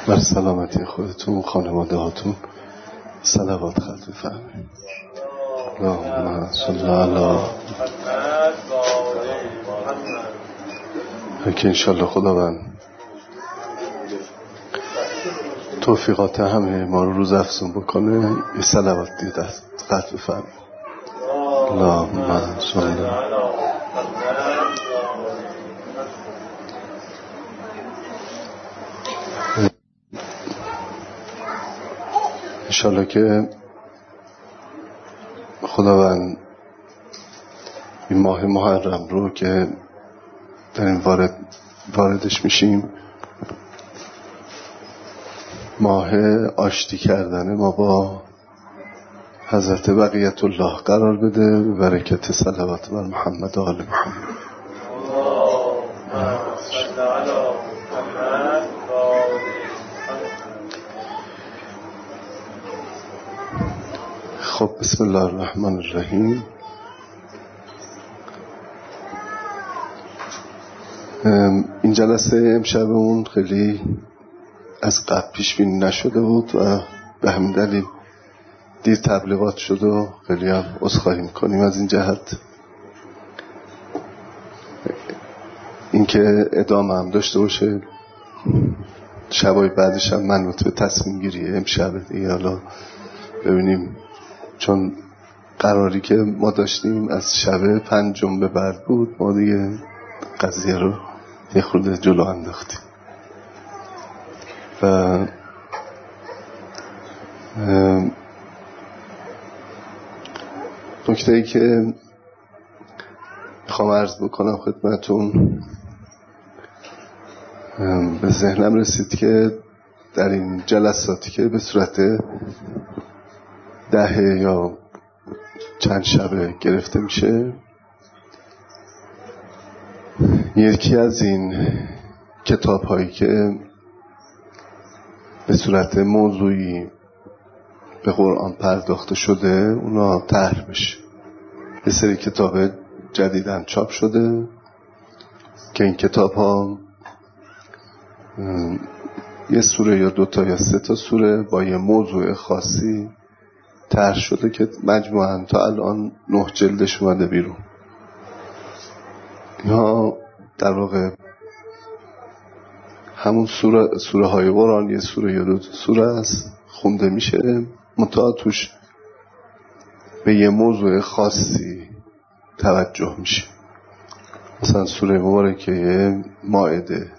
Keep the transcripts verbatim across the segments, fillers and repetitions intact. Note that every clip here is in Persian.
بر سلامتی خودتون، خانواده هاتون صلوات خط بفرمایید. اللهم صل علی که انشالله خداوند توفیقات همه ما رو روز افزون بکنه. یه صلوات دیگه دست خط بفرمایید. اللهم صل انشالله که خداوند این ماه محرم رو که داریم وارد واردش میشیم، ماه آشتی کردن ما با حضرت بقیت الله قرار بده به برکت صلوات بر محمد و آل محمد. خب بسم الله الرحمن الرحیم. این جلسه امشبمون خیلی از قبل پیش بینی نشده بود و به همین دلیل دیر تبلیغات شد و خیلی هم عذرخواهی میکنیم از این جهت. اینکه ادامه هم داشته باشه، شبای بعدش هم منوط به تصمیم گیریه امشب دیگه. حالا ببینیم، چون قراری که ما داشتیم از شب پنجم به بعد بود، ما دیگه قضیه رو یه خورده جلو انداختیم و نکته ای که میخوام عرض بکنم خدمتون، به ذهنم رسید که در این جلساتی که به صورت دهه یا چند شبه گرفته میشه، یکی از این کتاب هایی که به صورت موضوعی به قرآن پرداخته شده اونا طرح بشه. یه سری کتاب جدیدن چاپ شده که این کتاب ها یه سوره یا دوتا یا سه تا سوره با یه موضوع خاصی طرح شده که مجموعاً تا الان نه جلدش اومده بیرون. اینها در واقع همون سوره, سوره های قرآن، یه سوره یا دو سوره است، خونده میشه، منتها توش به یه موضوع خاصی توجه میشه. مثلا سوره مبارکه مائده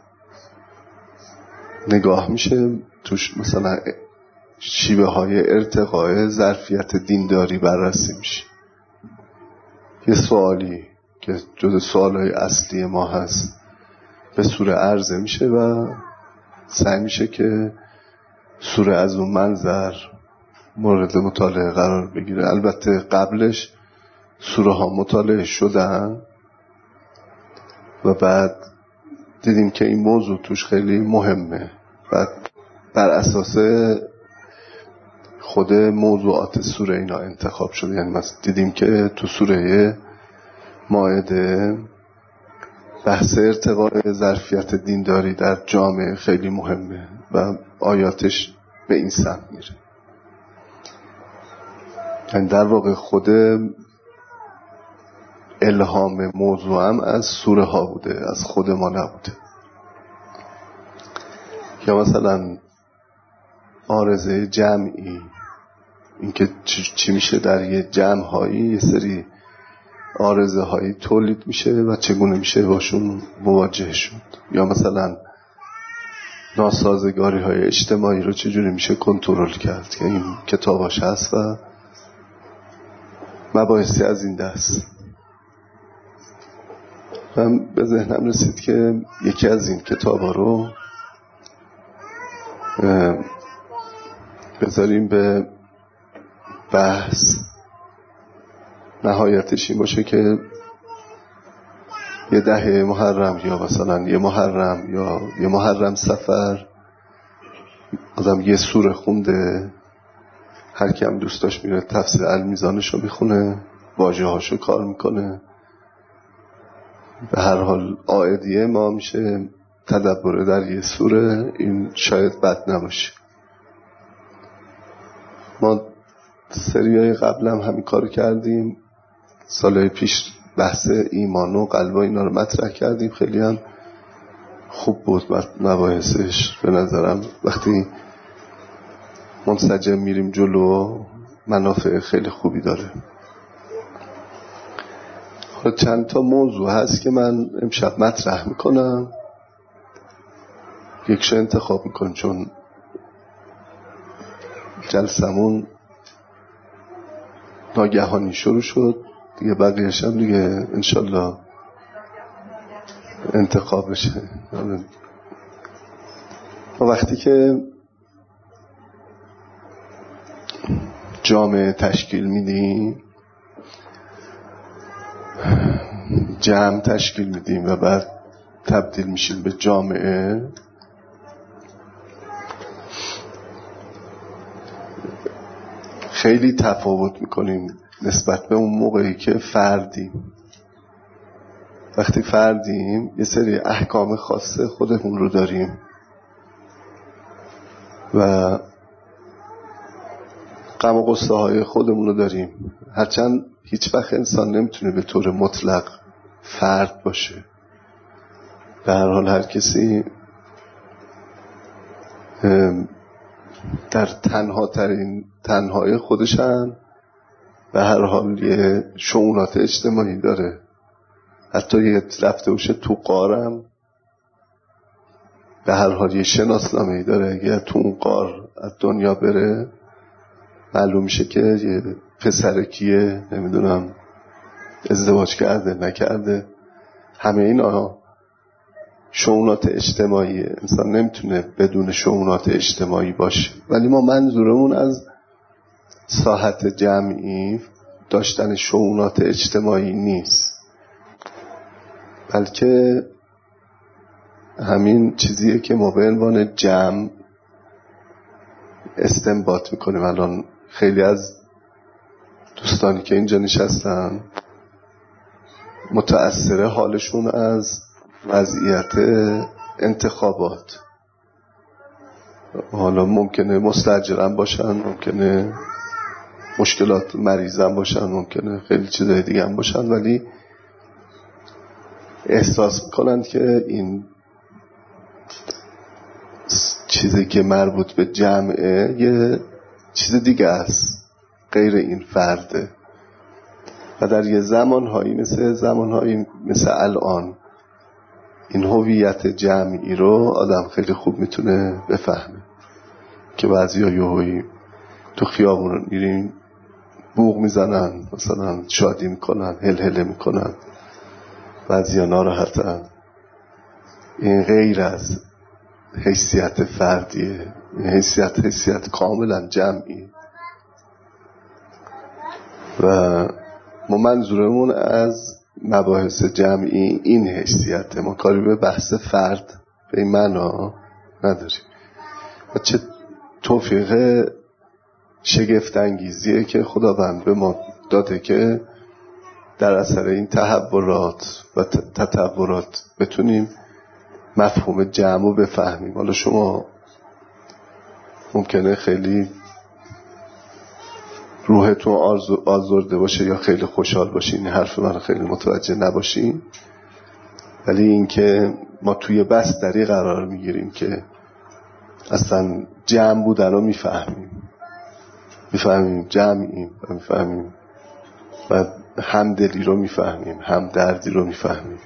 نگاه میشه، توش مثلا شیوه های ارتقاء ظرفیت دینداری بررسی میشه. یه سوالی که جز سوالهای اصلی ما هست به سوره عرضه میشه و سعی میشه که سوره از اون منظر مورد مطالعه قرار بگیره. البته قبلش سوره ها مطالعه شدن و بعد دیدیم که این موضوع توش خیلی مهمه. بعد بر اساس خود موضوعات سوره اینا انتخاب شده. یعنی مثلا دیدیم که تو سوره مائده بحث ارتقاء ظرفیت دینداری در جامعه خیلی مهمه و آیاتش به این سمت میره. یعنی در واقع خود الهام موضوع هم از سوره ها بوده، از خود ما نبوده. یا مثلا عارضه جمعی، اینکه چی میشه در یه جمع هایی یه سری عارضه هایی تولید میشه و چگونه میشه باشون مواجه شد. یا مثلا ناسازگاری های اجتماعی رو چجوری میشه کنترل کرد که این کتاباش هست و مباحثی از این دست. من به ذهنم رسید که یکی از این کتابا رو بذاریم به بحث. نهایتش این باشه که یه دهه محرم یا مثلا یه محرم یا یه محرم سفر آدم یه سوره خونده، هر کی هم دوست داشت میره تفسیر المیزانشو میخونه، واژه هاشو کار میکنه. به هر حال عائدیه ما میشه تدبر در یه سوره این شاید بد نباشه. ما سریای قبل هم همین کارو کردیم، سالهای پیش بحث ایمان و قلب و اینا رو مطرح کردیم، خیلی هم خوب بود مباحثش به نظرم. وقتی منسجم میریم جلو منافع خیلی خوبی داره. حالا چند تا موضوع هست که من امشب مطرح میکنم، یکشو انتخاب میکن چون جلسمون ناگهانی شروع شد دیگه، بقیه‌اش هم دیگه انشالله انتخاب بشه. و وقتی که جامعه تشکیل میدیم، جمع تشکیل میدیم و بعد تبدیل میشیم به جامعه، خیلی تفاوت میکنیم نسبت به اون موقعی که فردیم. وقتی فردیم یه سری احکام خاص خودمون رو داریم و غم و غصه های خودمون رو داریم، هرچند هیچ وقت انسان نمیتونه به طور مطلق فرد باشه. به هر حال هر کسی در تنها ترین تنهای خودشن، به هر حال یه شؤونات اجتماعی داره. حتی یه رفته باشه تو قارم به هر حال یه شناسنامه‌ای داره. اگه تو اون قار از دنیا بره معلوم میشه که یه پسر کیه، نمیدونم ازدواج کرده نکرده. همه اینا شؤونات اجتماعی، انسان نمیتونه بدون شؤونات اجتماعی باشه. ولی ما منظورمون از ساحت جمعی داشتن شؤونات اجتماعی نیست، بلکه همین چیزیه که ما به عنوان جمع استنباط میکنیم. الان خیلی از دوستانی که اینجا نشستن متأثر حالشون از وضعیت انتخابات، حالا ممکنه مستاجرم باشن، ممکنه مشکلات مریضم باشن، ممکنه خیلی چیزای دیگه هم باشن، ولی احساس میکنن که این چیزی که مربوط به جمعه یه چیز دیگه است غیر این فرده. و در یه زمانهایی مثل زمانهایی مثل الان این هویت جمعی رو آدم خیلی خوب میتونه بفهمه که بعضیا یهویی تو خیابون میرین بوق میزنن، مثلا شادی میکنن، هل هله میکنن، بعضیا ناراحتن. این غیر از حیثیت فردیه، این حیثیت حیثیت کاملا جمعی. و ما منظورمون از مباحث جمعی این حیثیت، ما کاری به بحث فرد به این معنا نداریم. و چه توفیق شگفت انگیزیه که خداوند به ما داده که در اثر این تحولات و تطورات بتونیم مفهوم جمع رو بفهمیم. حالا شما ممکنه خیلی روحتون آزرده باشه یا خیلی خوشحال باشین، این حرف من خیلی متوجه نباشین، ولی این که ما توی بستری قرار میگیریم که اصلا جمع بودن رو میفهمیم، میفهمیم جمعیم و میفهمیم و همدلی رو میفهمیم، همدردی رو میفهمیم،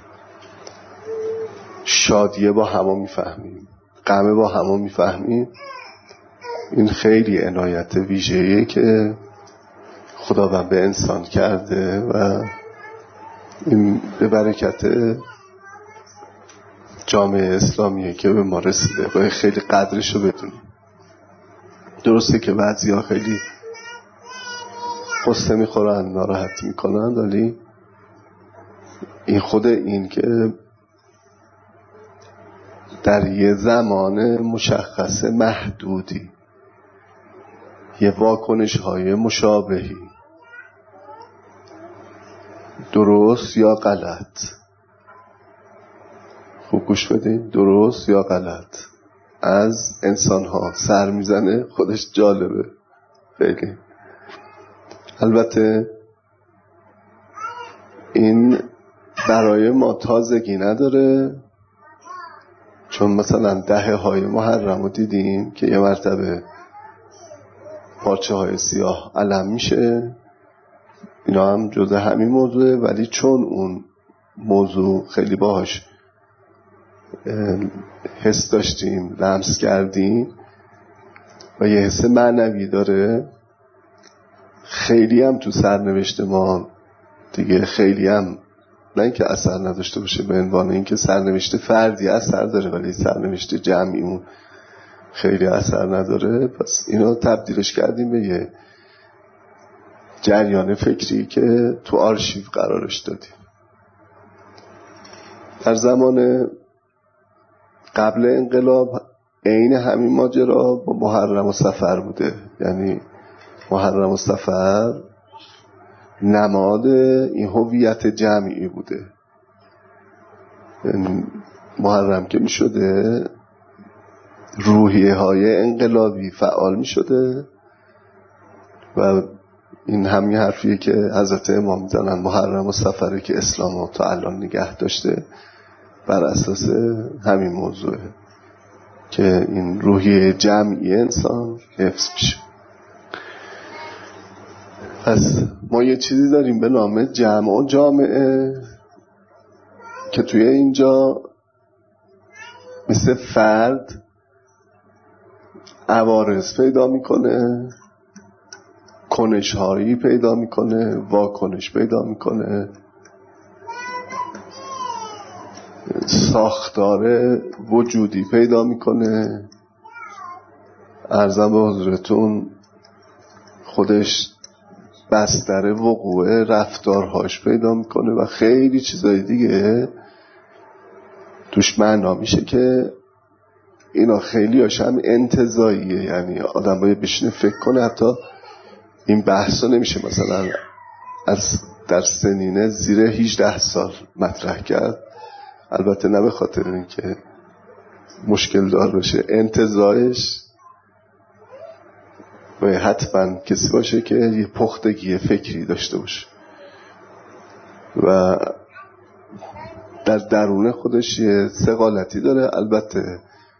شادیه با همه میفهمیم، غمه با همه میفهمیم. این خیلی عنایت ویژه‌ایه که خداوند به انسان کرده و این به برکت جامعه اسلامیه که به ما رسیده. باید خیلی قدرشو بدونیم. درسته که بعضیا خیلی قصه میخورن، ناراحت میکنن، ولی این خود این که در یه زمان مشخص محدودی یه واکنش های مشابهی، درست یا غلط، خوب گوش بدین، درست یا غلط، از انسان ها سر میزنه، خودش جالبه خیلی. البته این برای ما تازگی نداره، چون مثلا دهه های محرم رو دیدیم که یه مرتبه پارچه های سیاه علم میشه، اینا هم جزء همین موضوعه، ولی چون اون موضوع خیلی باهاش حس داشتیم، لمس کردیم و یه حس معنوی داره، خیلی هم تو سرنوشت ما دیگه خیلی هم نه اینکه اثر نداشته باشه، به عنوان اینکه سرنوشت فردی اثر داره ولی سرنوشت جمعیمون خیلی اثر نداره. پس اینو تبدیلش کردیم به یه جریان فکری که تو آرشیو قرارش دادیم. در زمان قبل انقلاب عین همین ماجرا با محرم و صفر بوده، یعنی محرم و صفر نماد این هویت جمعی بوده. یعنی محرم که می شده روحیه های انقلابی فعال می شده و این همین حرفیه که حضرت امام میزنن، محرم و صفره که اسلام تا الان نگه داشته، بر اساس همین موضوعه که این روحیه جمعی انسان حفظ میشه. پس ما یه چیزی داریم به نام جمع و جامعه که توی اینجا مثل فرد عوارض پیدا میکنه، کنش هایی پیدا میکنه، واکنش پیدا میکنه، ساختار وجودی پیدا میکنه. عرضم به حضورتون خودش بستر وقوع رفتارهاش پیدا میکنه و خیلی چیزای دیگه توش معنا میشه که اینا خیلی هاش هم انتزاعیه. یعنی آدم باید بشینه فکر کنه، حتی این بحثا نمیشه مثلا از در سنین زیر هجده سال مطرح کرد، البته نه به خاطر اینکه مشکل دار باشه، انتزاعش باید حتما کسی باشه که یه پختگی فکری داشته باشه و در درون خودش یه ثقالتی داره. البته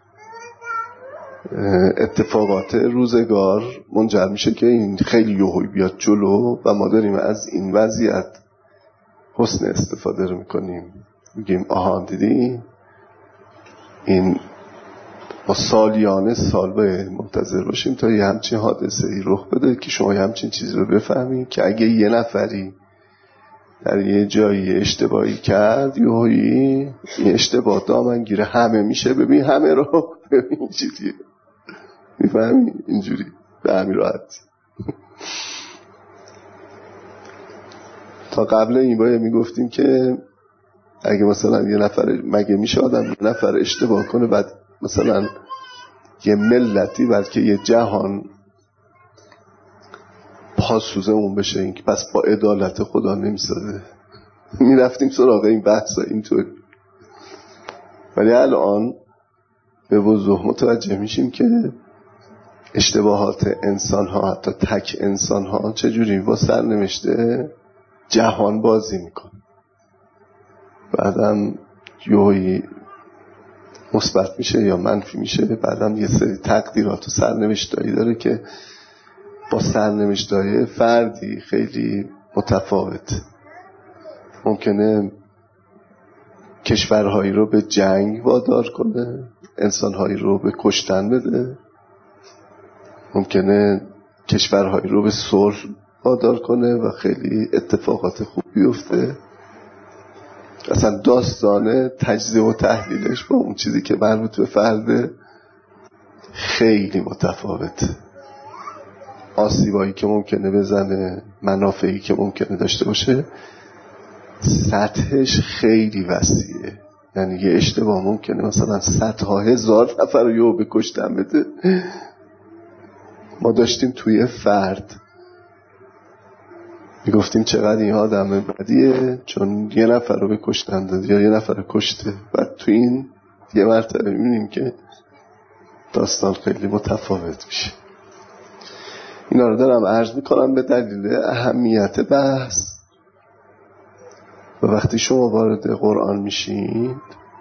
اتفاقات روزگار منجر میشه که این خیلی یهویی بیاد جلو و ما داریم از این وضعیت حسن استفاده رو میکنیم، میگیم آها دیدی این ما سالیانه سال باید منتظر باشیم تا یه همچین حادثه ای رخ بده که شما یه همچین چیزی رو بفهمیم که اگه یه نفری در یه جایی اشتباهی کرد یهویی این اشتباه دامنگیر همه میشه. ببین همه رو ببین اینجوریه، میفهمی؟ اینجوری به همین راحت. تا قبل این باید میگفتیم که اگه مثلا یه نفر، مگه میشه آدم یه نفر اشتباه کنه بعد مثلا یه ملتی بلکه یه جهان پاسوزه اون بشه؟ این که پس با عدالت خدا نمیسازه. میرفتیم سراغ این بحثا اینطور، ولی الان به وضوح متوجه میشیم که اشتباهات انسان ها، حتی تک انسان ها، چجوری با سرنوشته جهان بازی میکنه. بعدم یوهی مثبت میشه یا منفی میشه، بعدم یه سری تقدیرات و سرنوشتایی داره که با سرنوشتای فردی خیلی متفاوت. ممکنه کشورهایی رو به جنگ وادار کنه، انسانهایی رو به کشتن بده، ممکنه کشورهایی رو به صلح وادار کنه و خیلی اتفاقات خوب بیفته. اصلا داستان تجزیه و تحلیلش با اون چیزی که مربوط به فرده خیلی متفاوته. آسیبایی که ممکنه بزنه، منافعی که ممکنه داشته باشه، سطحش خیلی وسیعه. یعنی یه اشتباه ممکنه مثلا صدها هزار نفر رو یهو به کشتن بده. ما داشتیم توی فرد میگفتیم چقدر این آدم بدیه چون یه نفر رو به کشتن داد یا یه نفر رو کشته. بعد تو این یه مرتبه میبینیم که داستان خیلی متفاوت میشه. اینا رو دارم عرض میکنم به دلیل اهمیت بحث. و وقتی شما وارد قرآن میشید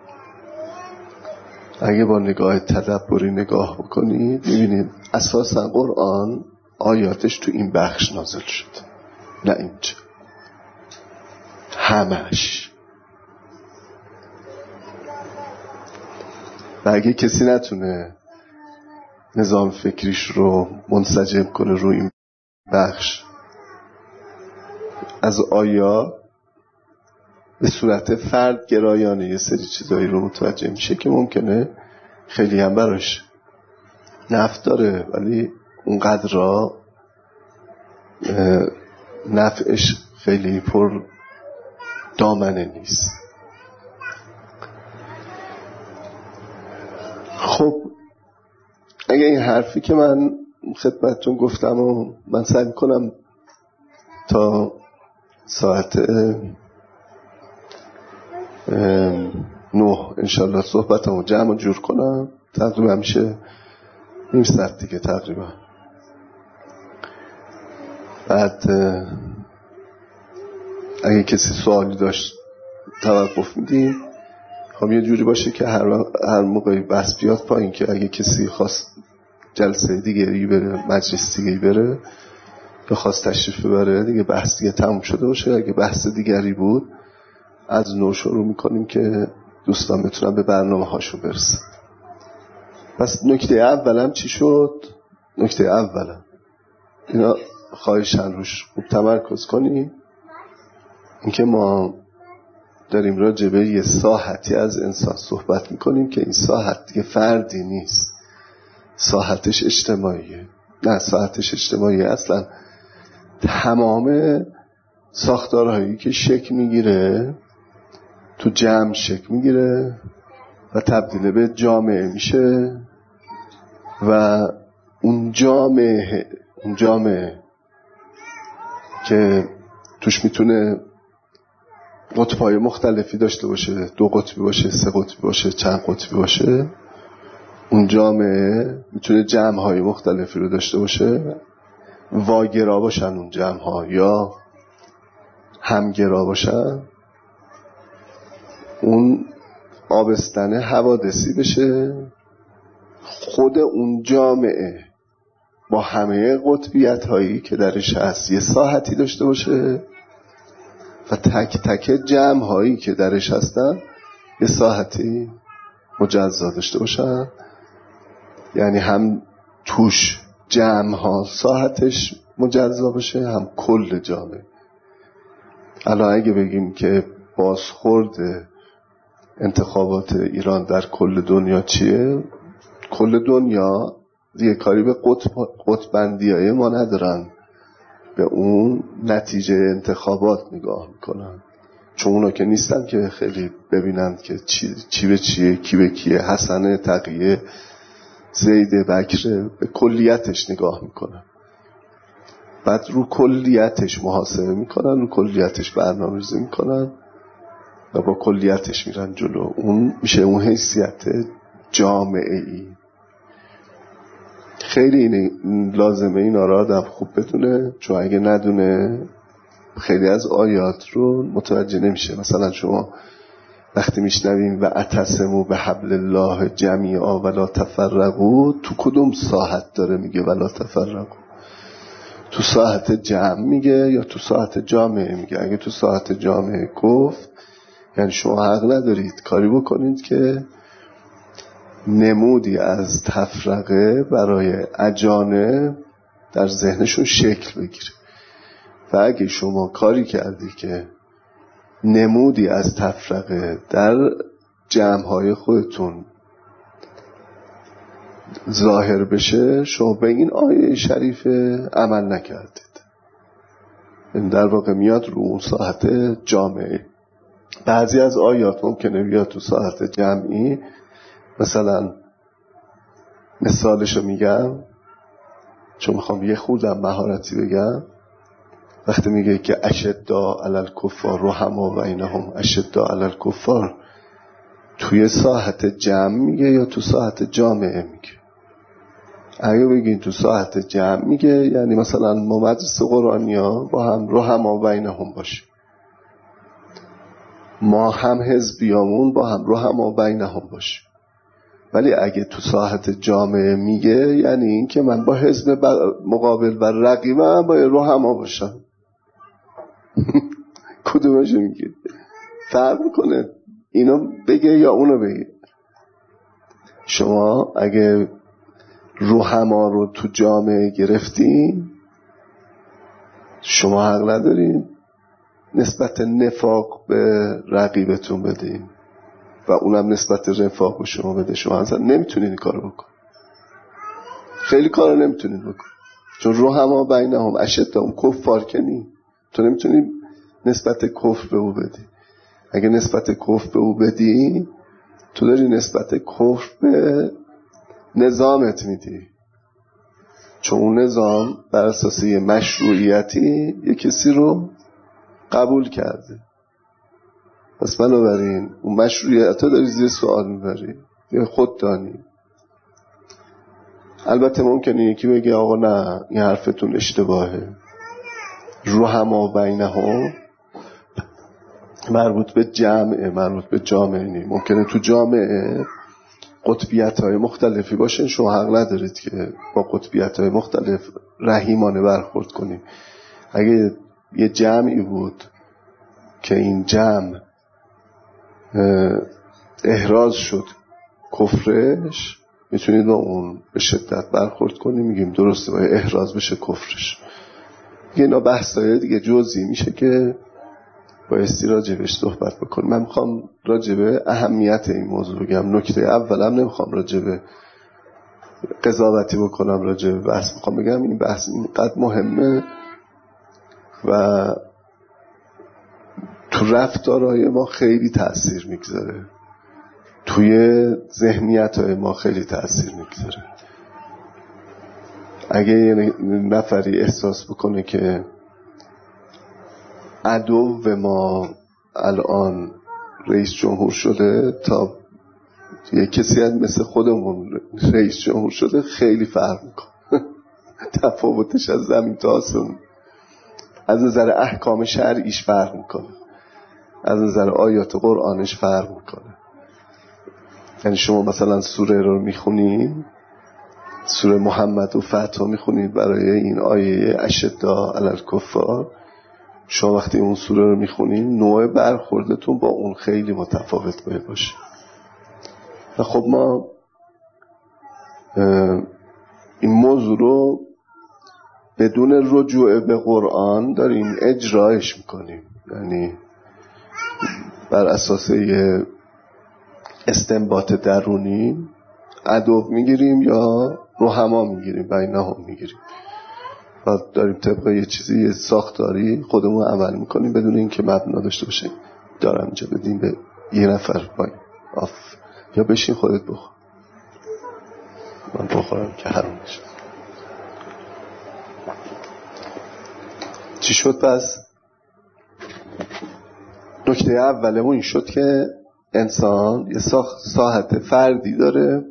اگه با نگاه تدبری نگاه بکنید میبینید اساسا قرآن آیاتش تو این بخش نازل شد، نه اینجا همش. و اگه کسی نتونه نظام فکریش رو منسجم کنه روی این بخش از آیا به صورت فرد گرایانه یه سری چیزایی رو متوجه میشه که ممکنه خیلی هم براش نفع داره ولی اونقدر را نفعش خیلی پر دامنه نیست. خب اگه این حرفی که من خدمتتون گفتم و من سعی میکنم تا ساعت نه انشالله صحبتمو جمع و جور کنم، تقریبا میشه نیم ساعت دیگه تقریبا. بعد اگه کسی سوالی داشت توقف میدیم. خب یه جوری باشه که هر, هر موقعی بحث بیاد پایین که اگه کسی خواست جلسه دیگری بره، مجلس دیگری بره یا خواست تشریف ببره دیگه بحث دیگه تموم شده باشه. اگه بحث دیگری بود از نو شروع میکنیم که دوستان بتونن به برنامه هاشو برسن. پس نکته اولم چی شد؟ نکته اولم اینا خواهشن روش خوب تمرکز کنیم، اینکه ما داریم راجع به یه ساحتی از انسان صحبت میکنیم که این ساحت دیگه فردی نیست، ساحتش اجتماعیه. نه ساحتش اجتماعیه، اصلا تمام ساختارهایی که شکل میگیره تو جمع شکل میگیره و تبدیل به جامعه میشه و اون جامعه اون جامعه که توش میتونه قطب‌های مختلفی داشته باشه، دو قطبی باشه، سه قطبی باشه، چند قطبی باشه، اون جامعه میتونه جمع‌های مختلفی رو داشته باشه، واگرا باشن اون جمع‌ها یا همگرا باشن. اون آبستن حوادثی بشه، خود اون جامعه با همه قطبیت هایی که درش هست یه ساحتی داشته باشه و تک تک جمع هایی که درش هستن یه ساحتی مجزا داشته باشن. یعنی هم توش جمع ها ساحتش مجزا باشه هم کل جامعه. الان اگه بگیم که بازخورد انتخابات ایران در کل دنیا چیه؟ کل دنیا دیگه کاری به قطب قطبندی های ما ندارن، به اون نتیجه انتخابات نگاه میکنن، چون اونا که نیستن که خیلی ببینند که چی, چی به چیه، کی به کیه، حسن، تقیه، زید، بکر، به کلیتش نگاه میکنن. بعد رو کلیتش محاسبه میکنن، رو کلیتش برنامه‌ریزی میکنن و با کلیتش میرن جلو. اون میشه اون حیثیت جامعه ای. خیلی این لازمه اینا را آدم خوب بدونه، چون اگه ندونه خیلی از آیات رو متوجه نمیشه. مثلا شما وقتی میشنویم و اعتصموا بحبل الله جمیعا ولا تفرقوا، تو کدوم ساحت داره میگه ولا تفرقوا؟ تو ساحت جمع میگه یا تو ساحت جامعه میگه؟ اگه تو ساحت جامعه گفت یعنی شما حق ندارید کاری بکنید که نمودی از تفرقه برای اجانه در ذهنشون شکل بگیره. و اگه شما کاری کردی که نمودی از تفرقه در جمعهای خودتون ظاهر بشه، شما به این آیه شریفه عمل نکردید. این در واقع میاد رو اون ساحت جامعه. بعضی از آیات ممکنه بیاد تو ساحت جمعی. مثلا مثالشو میگم چون میخوام یه خوردم مهارتی بگم. وقتی میگه که اشداء علی الکفار رحماء بینهم، اشداء علی الکفار توی ساحت جمع میگه یا تو ساحت جامعه میگه؟ اگه بگین تو ساحت جمع میگه یعنی مثلا ما مدرسه قرآنیا با هم رحماء بینهم باشه، ما هم حزبیامون با هم رحماء بینهم باشه. ولی اگه تو ساحت جامعه میگه یعنی این که من با حزب مقابل و رقیبم با رحماء باشم. کدومش میگه؟ فرق میکنه اینو بگه یا اونو بگه. شما اگه رحماء رو تو جامعه گرفتین، شما حق ندارین نسبت نفاق به رقیبتون بدین و اونم نسبت رفاق به شما بده. شما اصلا نمیتونین این کارو بکن، خیلی کارو نمیتونین بکن، چون رحماء بینهم اشداء کفار کنی، تو نمیتونی نسبت کفر به او بدی. اگه نسبت کفر به او بدی، تو داری نسبت کفر به نظامت میدی، چون اون نظام بر اساس یه مشروعیتی یه کسی رو قبول کرده. پس بنابراین اون مشروعیت رو داری زیر سوال میبری یا خود دانی. البته ممکنه یکی بگه آقا نه این حرفتون اشتباهه، رحماء بینهم مربوط به جمعه، مربوط به جامعه نیم. ممکنه تو جامعه قطبیت های مختلفی باشه، شما حق ندارید که با قطبیت های مختلف رحیمانه برخورد کنید. اگه یه جمعی بود که این جمع احراز شد کفرش، میتونید با اون به شدت برخورد کنید، میگیم درسته باید احراز بشه کفرش. اینا بحثای دیگه جزئی میشه که بایستی راجبش صحبت بکنم. من میخوام راجبه اهمیت این موضوع بگم. نکته اولم نمیخوام راجبه قضاوتی بکنم راجبه بحث، میخوام بگم این بحث اینقدر مهمه و تو رفتارهای ما خیلی تأثیر میگذاره، توی ذهنیت‌های ما خیلی تأثیر میگذاره. اگه یه نفری احساس بکنه که عدو ما الان رئیس جمهور شده تا یه کسی هم مثل خودمون رئیس جمهور شده، خیلی فرق میکنه. تفاوتش از زمین تا آسمون. از نظر احکام شرعیش فرق میکنه، از نظر آیات قرآنش فرق میکنه. یعنی شما مثلا سوره رو میخونید، سوره محمد و فتح میخونید برای این آیه اشداء علی الکفار، شما وقتی اون سوره رو میخونید نوع برخوردتون با اون خیلی متفاوت باید باشه. و خب ما این موضوع رو بدون رجوع به قرآن داریم اجرایش میکنیم، یعنی بر اساس یه استنباط درونی عدو میگیریم یا رحماء میگیریم، بینهم میگیریم و داریم طبق یه چیزی یه ساختاری خودمون عمل میکنیم بدون اینکه مبنا داشته باشه. دارم اینجا بدیم به یه نفر باید آف یا بشین خودت بخور، من بخورم که حرام بشه. چی شد پس؟ نکته اولمون این شد که انسان یه ساحت فردی داره،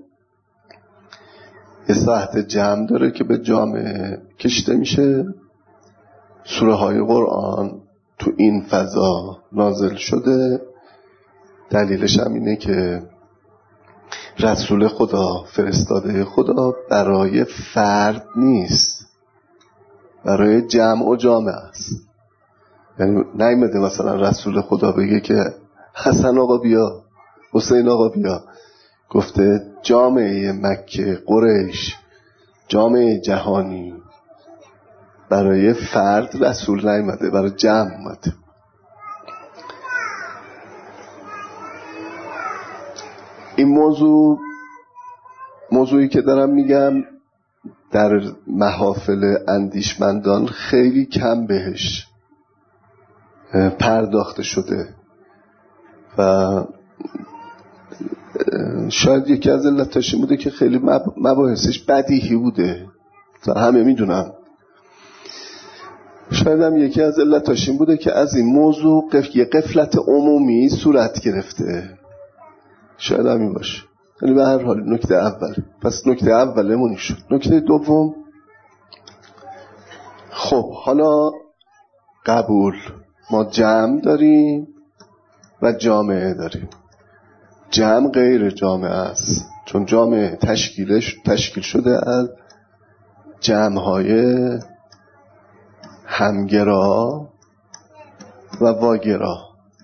یه ساحت جمع داره که به جامعه کشیده میشه. سوره های قرآن تو این فضا نازل شده. دلیلش هم اینه که رسول خدا، فرستاده خدا برای فرد نیست، برای جمع و جامعه است. یعنی نیامده مثلا رسول خدا بگه که حسن آقا بیا، حسین آقا بیا. گفته جامعه مکه، قریش، جامعه جهانی. برای فرد رسول نیامده، برای جمع اومده. این موضوع موضوعی که دارم میگم در محافل اندیشمندان خیلی کم بهش پرداخته شده و شاید یکی از علتاش این بوده که خیلی مباحثش بدیهی بوده، همه میدونم. شاید هم یکی از علتاش این بوده که از این موضوع قف... یه قفلت عمومی صورت گرفته. شاید هم این باشه. یعنی به هر حال نکته اول. پس نکته اولمون شد. نکته دوم، خب حالا قبول، ما جمع داریم و جامعه داریم. جمع غیر جامعه است، چون جامعه تشکیلش تشکیل شده از جمع‌های همگرا و واگرا.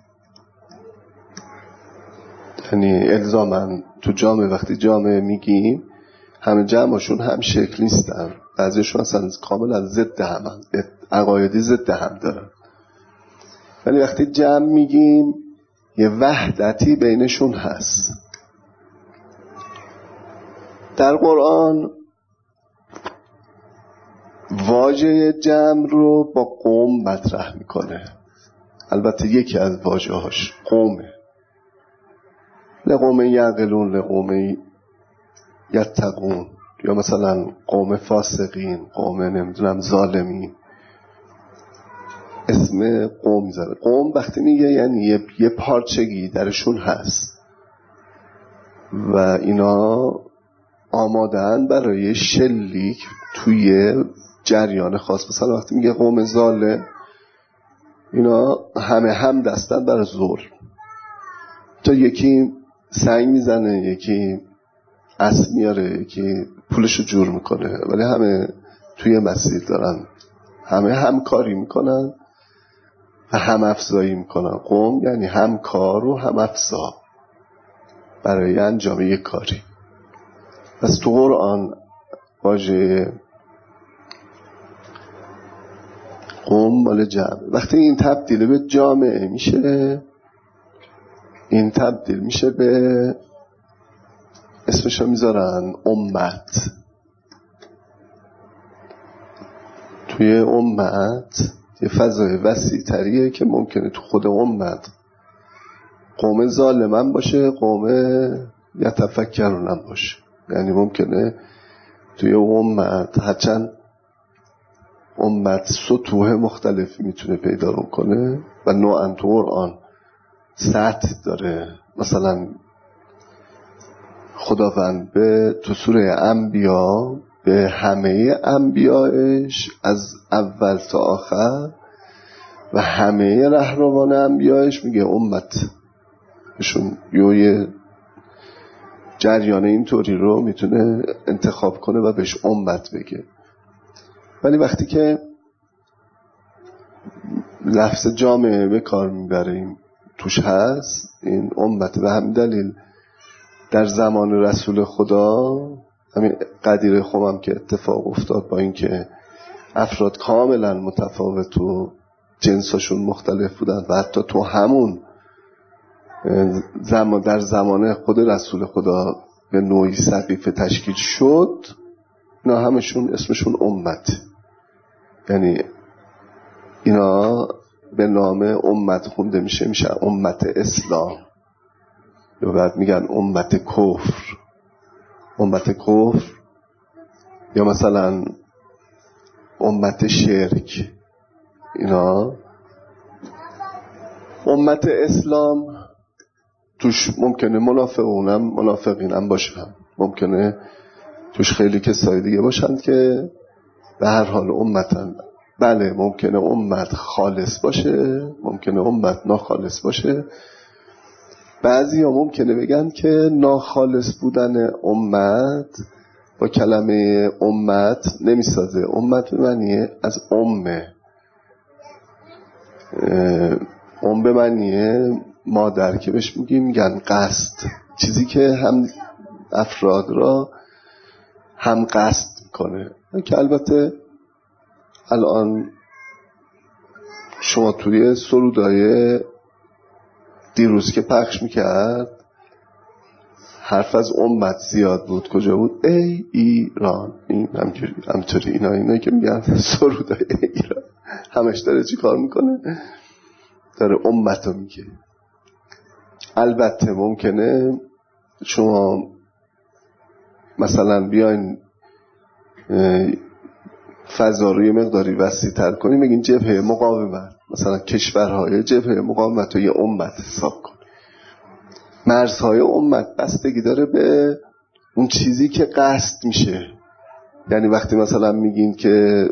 یعنی الزاماً تو جامعه وقتی جامعه میگیم همه جمعشون هم شکل نیستن، بعضیشون اصلا کاملا ضد همن، عقایدی ضد هم دارن. ولی وقتی جمع میگیم یه وحدتی بینشون هست. در قرآن واژه جمع رو با قوم مطرح میکنه. البته یکی از واژه هاش قومه. لقوم یعقلون، لقوم یتقون، یا مثلا قوم فاسقین، قوم نمیدونم ظالمین، اسم قوم میذاره. قوم وقتی میگه یعنی یه, یه پارچگی درشون هست و اینا آمادن برای شلیک توی جریان خاص. مثلا وقتی میگه قوم ظالم، اینا همه هم دستن برای ظلم. تا یکی سنگ میزنه، یکی اسب میاره، یکی پولشو جور میکنه، ولی همه توی مسیر دارن، همه همکاری میکنن و هم افزایی میکنن. قوم یعنی همکار و هم افزا برای انجام یک کاری. پس تو قرآن واژه قوم مال جمع. وقتی این تبدیل به جامعه میشه، این تبدیل میشه به اسمشو میذارن امت. توی امت یه فضای وسیع تریه که ممکنه تو خود امت قوم ظالمن باشه، قوم یتفکرونم باشه. یعنی ممکنه توی امت هرچند امت سطوح مختلفی میتونه پیدا کنه و نوعاً تو قرآن سطح داره. مثلا خداوند به تو سوره انبیا به همه انبیایش از اول تا آخر و همه رهروان انبیایش میگه امت بهشون. یه جریان اینطوری رو میتونه انتخاب کنه و بهش امت بگه. ولی وقتی که لفظ جامعه به کار میبریم توش هست این امت. به همین دلیل در زمان رسول خدا، همین قدیر خوبم که اتفاق افتاد، با اینکه افراد کاملا متفاوت و جنساشون مختلف بودن و حتی تو همون زمان در زمان خود رسول خدا به نوعی سقیفه تشکیل شد، اینا همشون اسمشون امت. یعنی اینا به نام امت خونده میشه، میشه امت اسلام، یا بعد میگن امت کفر، امت کفر، یا مثلا امت شرک. اینا امت اسلام توش ممکنه منافقونم منافقینم باشن، ممکنه توش خیلی کسای دیگه باشن که به هر حال امتن. بله ممکنه امت خالص باشه، ممکنه امت ناخالص باشه. بعضی ها ممکنه بگن که ناخالص بودن امت با کلمه امت نمیسازه. امت به معنیه از امه، ام به معنیه مادر که بهش میگیم میگن قصد، چیزی که هم افراد را هم قصد میکنه. که البته الان شما توی سرودای دیروز که پخش میکرد حرف از امت زیاد بود. کجا بود؟ ای ایران. این همطوری اینا اینا که میگن سرودای ایران همش داره چی کار میکنه؟ داره امت رو میگه. البته ممکنه شما مثلا بیاین فضا رو یه مقداری وسیع تر کنیم، بگیم جبهه مقاومت، مثلا کشورهای جبهه مقاومت رو یه امت حساب کن. مرزهای امت بستگی داره به اون چیزی که قصد میشه. یعنی وقتی مثلا میگین که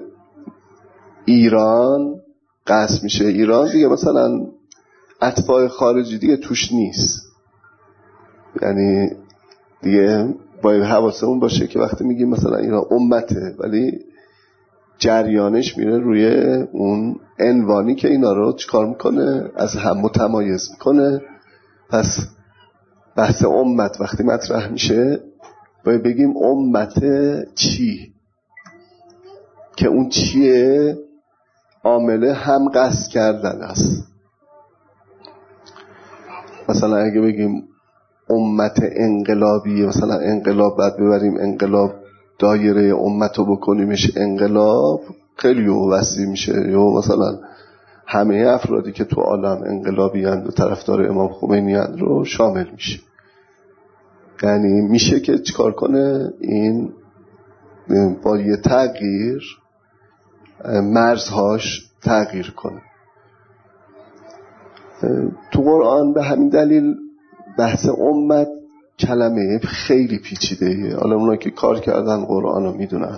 ایران قصد میشه، ایران دیگه مثلا اتباع خارجی دیگه توش نیست. یعنی دیگه باید حواسمون باشه که وقتی میگیم مثلا ایران امته، ولی جریانش میره روی اون عنوانی که اینا رو چیکار میکنه، از هم متمایز میکنه. پس بحث امت وقتی مطرح میشه باید بگیم امت چی، که اون چیه عامله هم قصد کردن است. مثلا اگه بگیم امت انقلابی، مثلا انقلاب بعد ببریم انقلاب دایره امت رو بکنیمش انقلاب، خیلی وسیع میشه. یا مثلا همه افرادی که تو عالم انقلابی اند و طرفدار امام خمینی اند رو شامل میشه. یعنی میشه که چیکار کنه این با یه تغییر مرزهاش تغییر کنه. تو قرآن به همین دلیل بحث امت کلمه خیلی پیچیده‌ایه. حالا اونا که کار کردن قرآن رو میدونن.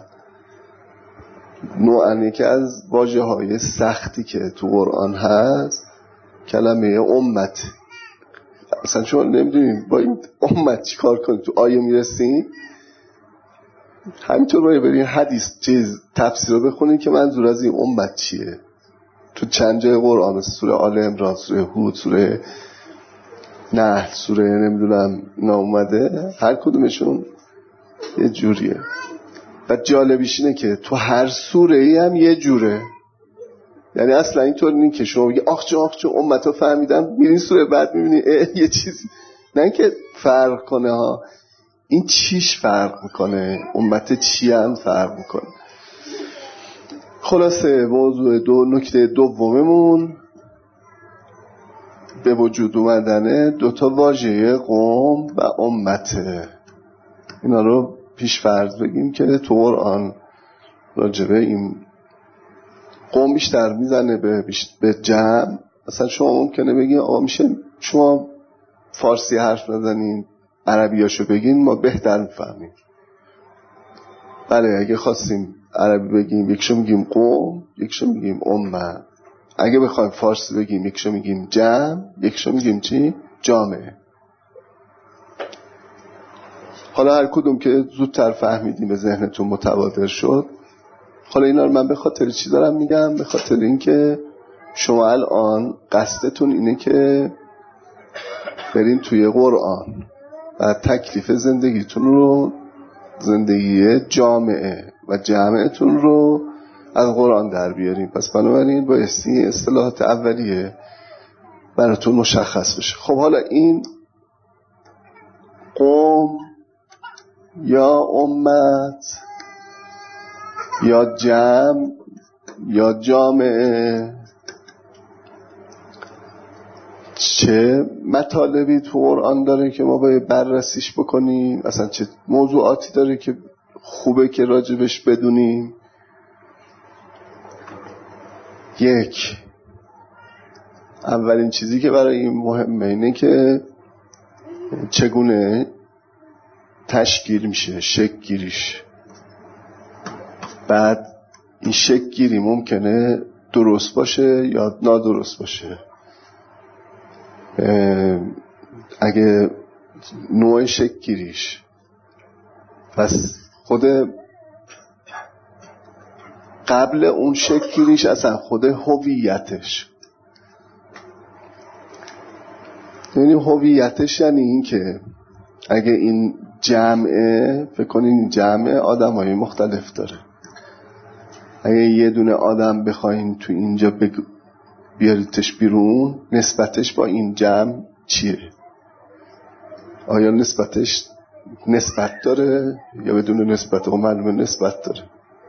نوعی که از واژه‌های سختی که تو قرآن هست کلمه امت. اصلا شما نمیدونید با این امت چی کار کنید. تو آیه میرسین همینطور باید برین حدیث چیز تفسیر رو بخونید که منظور از این امت چیه. تو چند جای قرآن، سوره آل عمران، سوره هود، سوره نحل، سوره نمیدونم اینا اومده، هر کدومشون یه جوریه. و جالبیش اینه که تو هر سوره ای هم یه جوره. یعنی اصلا اینطور نیست که شما بگی آخ چه آخ چه امتا فهمیدم، میرین سوره بعد میبینی یه چیزی، نه که فرق کنه ها، این چیش فرق میکنه، امت چی هم فرق میکنه. خلاصه موضوع دو نکته دوممون به وجود اومدن دوتا واژه قوم و امته. اینا رو پیش فرض بگیم که تو قرآن راجبه این قوم بیشتر میزنه به, به جمع. اصلا شما ممکنه بگین آقا میشه شما فارسی حرف نزنین عربیاشو بگین ما بهتر میفهمیم. بله اگه خواستیم عربی بگیم یکشو میگیم قوم، یکشو میگیم امه. اگه بخوایم فارسی بگیم یکشو میگیم جمع، یکشو میگیم چی؟ جامعه. حالا هر کدوم که زودتر فهمیدیم به ذهنتون متبادر شد. حالا اینا رو من به خاطر چی دارم میگم؟ به خاطر این که شما الان قصدتون اینه که برین توی قرآن و تکلیف زندگیتون رو، زندگی جامعه و جمعتون رو از قرآن در بیاریم. پس بنابراین بایستی اصطلاحات اولیه براتون مشخص بشه. خب حالا این قوم یا امت یا جمع یا جامعه چه مطالبی تو قرآن داره که ما باید بررسیش بکنیم؟ اصلا چه موضوعاتی داره که خوبه که راجبش بدونیم؟ یک، اولین چیزی که برای این مهمه اینه که چگونه تشکیل میشه، شکل گیریش. بعد این شکل گیری ممکنه درست باشه یا نادرست باشه. اگه نوع شکل گیریش، پس خود قبل اون شکل گیریش اصلا خود هویتش، یعنی هویتش یعنی این که اگه این جمعه، فکر کنین این جمعه آدم های مختلف داره، اگه یه دونه آدم بخواین تو اینجا بگ... بیاریدش بیرون، نسبتش با این جمع چیه؟ آیا نسبتش نسبت داره یا بدون نسبت؟ و معلومه نسبت داره،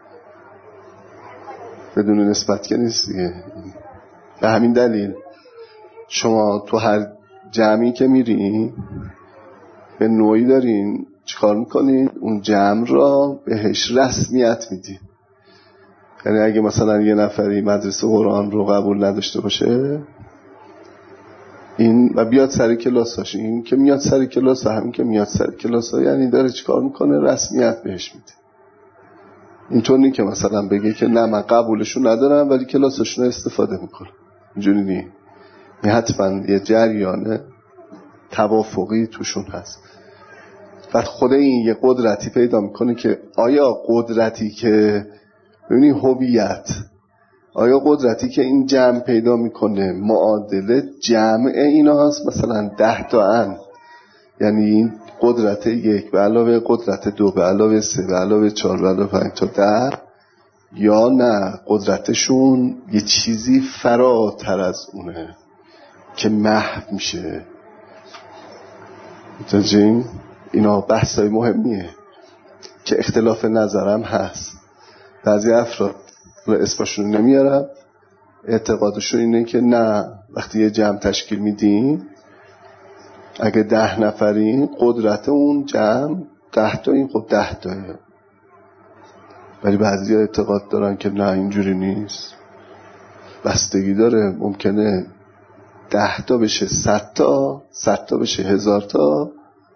بدون نسبت که نیست دیگه. به همین دلیل شما تو هر جمعی که میرین به نوعی دارین چیکار میکنین؟ اون جمع را بهش رسمیت میدین. یعنی اگه مثلا یه نفری مدرسه قرآن رو قبول نداشته باشه این و بیاد سر کلاساش، این که میاد سر کلاس و همین که میاد سر کلاس ها یعنی داره چیکار میکنه؟ رسمیت بهش میده. اینطور نی که مثلا بگه که نه من قبولشون ندارم ولی کلاسشون رو استفاده میکنم. اینجوری نی. این حتما یه جریان توافقی توشون هست. بعد خود این یه قدرتی پیدا میکنه که آیا قدرتی که ببینی هویت، آیا قدرتی که این جمع پیدا میکنه معادل جمع اینا هست؟ مثلا ده تا ان، یعنی این قدرت یک به علاوه قدرت دو به علاوه سه به علاوه چهار به علاوه پنج تا ده، یا نه قدرتشون یه چیزی فراتر از اونه که محو میشه. متوجهین؟ اینا بحثای مهمیه که اختلاف نظرم هست. بعضی افراد اسمشون نمیارم، اعتقادشون اینه که نه وقتی یه جمع تشکیل میدیم اگه ده نفرین قدرت اون جمع ده تا، این خب ده تایه. ولی بعضی اعتقاد دارن که نه اینجوری نیست، بستگی داره، ممکنه ده تا بشه صد تا، صد تا بشه هزار تا،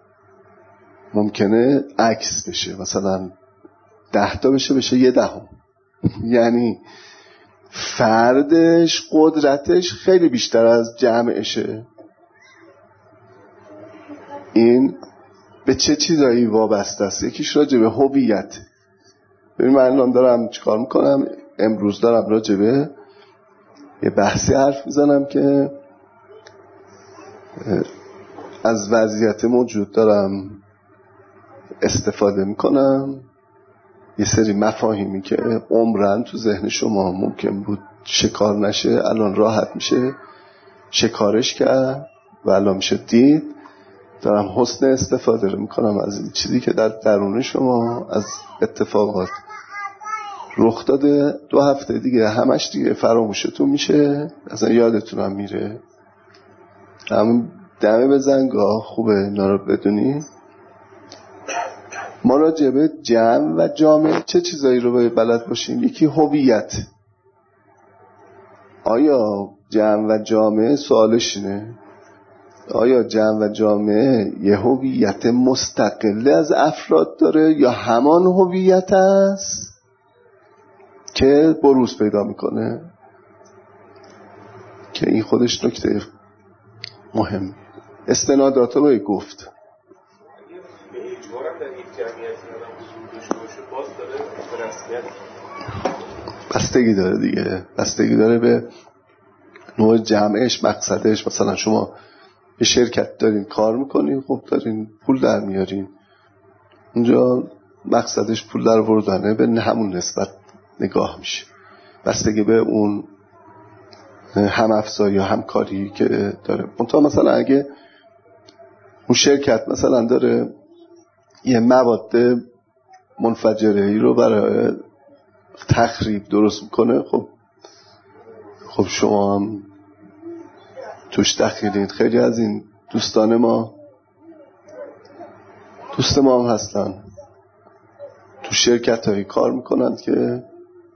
ممکنه عکس بشه، مثلا ده تا بشه بشه یه دهم. یعنی فردش قدرتش خیلی بیشتر از جمعشه. این به چه چیزایی وابسته است؟ یکیش راجع به هویت. ببین من الان دارم چیکار میکنم؟ امروز دارم راجع به یه بحثی حرف میزنم که از وضعیت موجود دارم استفاده میکنم. یه سری مفاهیمی که عمرن تو ذهن شما ممکن بود شکار نشه الان راحت میشه شکارش کرد و الان میشه دید. دارم حسن استفاده رو میکنم از این چیزی که در درون شما از اتفاقات رخ داده. دو هفته دیگه همش دیگه فراموشتون میشه، اصلا یادتونم میره. همون دمه بزنگاه خوبه اینا رو بدونی. ما راجع به جمع و جامعه چه چیزایی رو باید بلد باشیم؟ یکی هویت. آیا جمع و جامعه، سوالش اینه، آیا جمع و جامعه یه هویت مستقل از افراد داره یا همان هویت است که بروز پیدا میکنه؟ که این خودش نکته مهم. استنادات رو گفت بستگی داره دیگه، بستگی داره به نوع جمعش، مقصدش. مثلا شما به شرکت دارین کار میکنین، خب دارین پول در میارین، اونجا مقصدش پول در وردنه، به همون نسبت نگاه میشه. بستگی به اون هم افزایی یا همکاری که داره. منتها مثلا اگه اون شرکت مثلا داره یه مواد منفجره‌ای رو برای تخریب درست میکنه، خب خب شما هم توش دخیلید. خیلی از این دوستان ما دوست ما هم هستن تو شرکت هایی کار میکنند که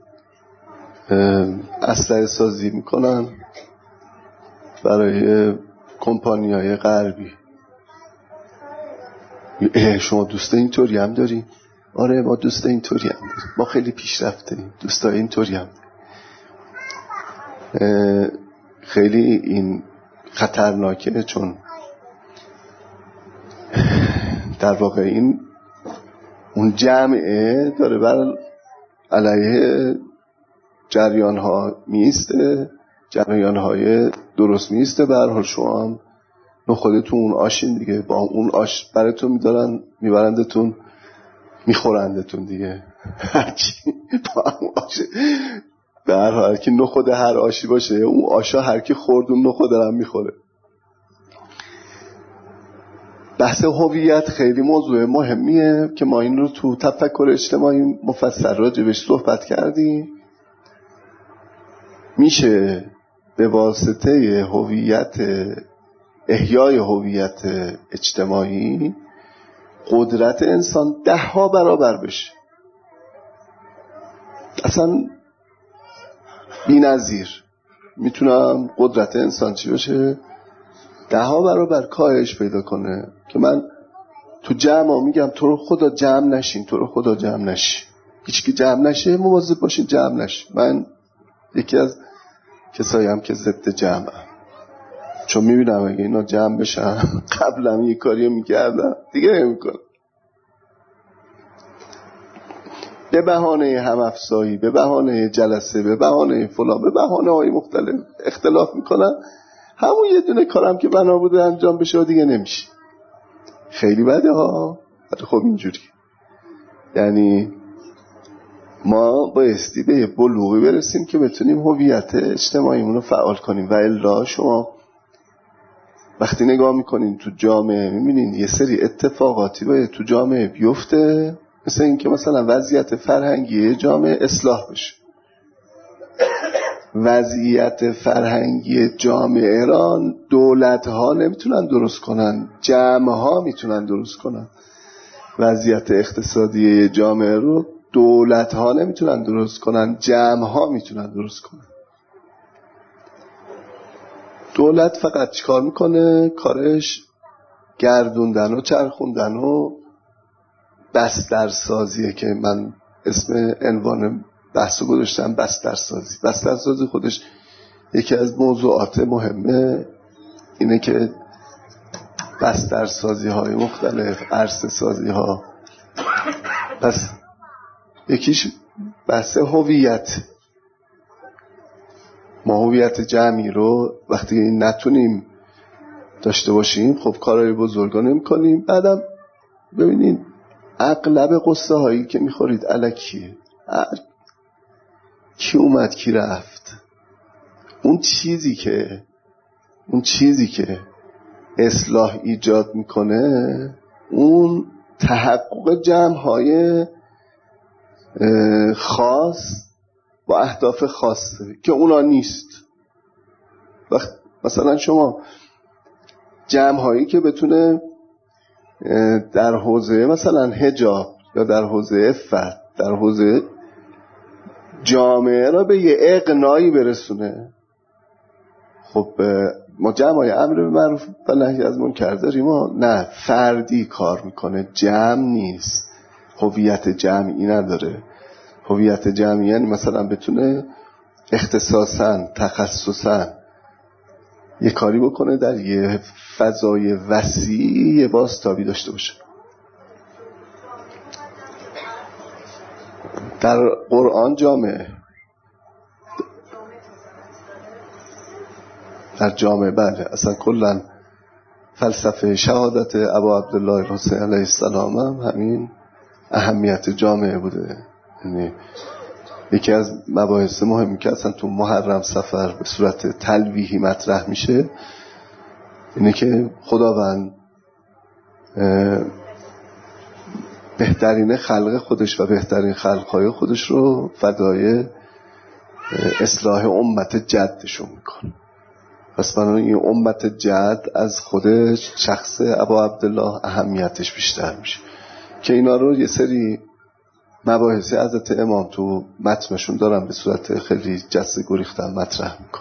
اسلحه سازی میکنن برای کمپانی های غربی. شما دوست اینطوری هم داری؟ آره ما دوست اینطوری هم داریم، ما خیلی پیشرفته دوستای اینطوری هم داریم. خیلی این خطرناکه، چون در واقع این اون جمعه داره بر علیه جریان ها میسته، جریان های درست میسته. به هر حال شما هم خودتون اون آشین دیگه، با اون آش براتون میدارن، میبرندتون، میخورندتون دیگه. هرچی با اون آش به هر حال که نخود هر آشی باشه، اون آشا هر کی خورد اون نخود هم میخوره. بحث هویت خیلی موضوع مهمیه که ما این رو تو تفکر اجتماعی مفصل راجبش صحبت کردیم. میشه به واسطه هویت، احیای هویت اجتماعی، قدرت انسان ده ها برابر بشه. اصلا بی‌نظیر. میتونم قدرت انسان چی باشه؟ ده ها برابر کاهش پیدا کنه که من تو جمع میگم تو رو خدا جمع نشین، تو رو خدا جمع نشین، هیچ کی جمع نشه، مواظب باشین جمع نشین. من یکی از کسایی هم که ضد جمعم، چون میبینم اگه اینا جمع بشن قبلا یه کاری میکردم دیگه نمیکنم. به بهانه هم افزایی، به بهانه جلسه، به بهانه فلان، به بهانه های مختلف اختلاف میکنن. همون یه دونه کارم که بنا بوده انجام بشه دیگه نمیشه. خیلی بده ها. خب اینجوری یعنی ما بایستی به یه بلوغی برسیم که بتونیم هویت اجتماعیمون رو فعال کنیم، و الا شما وقتی نگاه میکنین تو جامعه میبینین یه سری اتفاقاتی باید تو جامعه بیفته، مثل این که مثلا وضعیت فرهنگی جامعه اصلاح بشه. وضعیت فرهنگی جامعه را دولت ها نمیتونن درست کنن، جمع ها میتونن درست کنن. وضعیت اقتصادی جامعه رو دولت ها نمیتونن درست کنن، جمع ها میتونن درست کنن. دولت فقط چیکار میکنه؟ کارش گردوندن و چرخوندن و بسترسازیه که من اسم عنوان بحثو گذاشتم بسترسازی. بسترسازی خودش یکی از موضوعات مهمه اینه که بسترسازی های مختلف، عرصه سازی ها، پس یکیش بحث هویت. ما هویت جمعی رو وقتی نتونیم داشته باشیم خب کارهای بزرگا نمی کنیم. بعدم ببینید اغلب قصه هایی که میخورید الکیه. کی اومد کی رفت. اون چیزی که اون چیزی که اصلاح ایجاد میکنه اون تحقق جمع‌های خاص با اهداف خاصه که اونا نیست. وقت مثلا شما جمع‌هایی که بتونه در حوزه مثلا حجاب یا در حوزه عفت، در حوزه جامعه را به یه اقناعی برسونه، خب ما جمع‌های امر به معروف و نهی از منکر داریم، ما نه فردی کار میکنه، جمع نیست، هویت جمعی نداره. هویت جمعی یعنی مثلا بتونه اختصاصاً تخصصاً یه کاری بکنه در یه فضای وسیع یه بازتابی داشته باشه. در قرآن جامعه در جامعه بله اصلا کلن فلسفه شهادت ابا عبدالله الحسین علیه السلام هم همین اهمیت جامعه بوده. یعنی یکی از مباحث مهمی که اصلا تو محرم سفر به صورت تلویحی مطرح میشه اینه که خداوند بهترین خلق خودش و بهترین خلقهای خودش رو فدای اصلاح امت جدشون میکنه. پس بنابراین این امت جد از خود شخص ابا عبدالله اهمیتش بیشتر میشه که اینا رو یه سری مباحثی حضرت امام تو متنشون دارن به صورت خیلی جسته گریختن مطرح میکنه.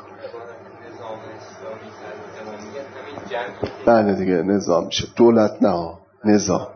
بله دیگه نظام میشه، دولت نه نظام.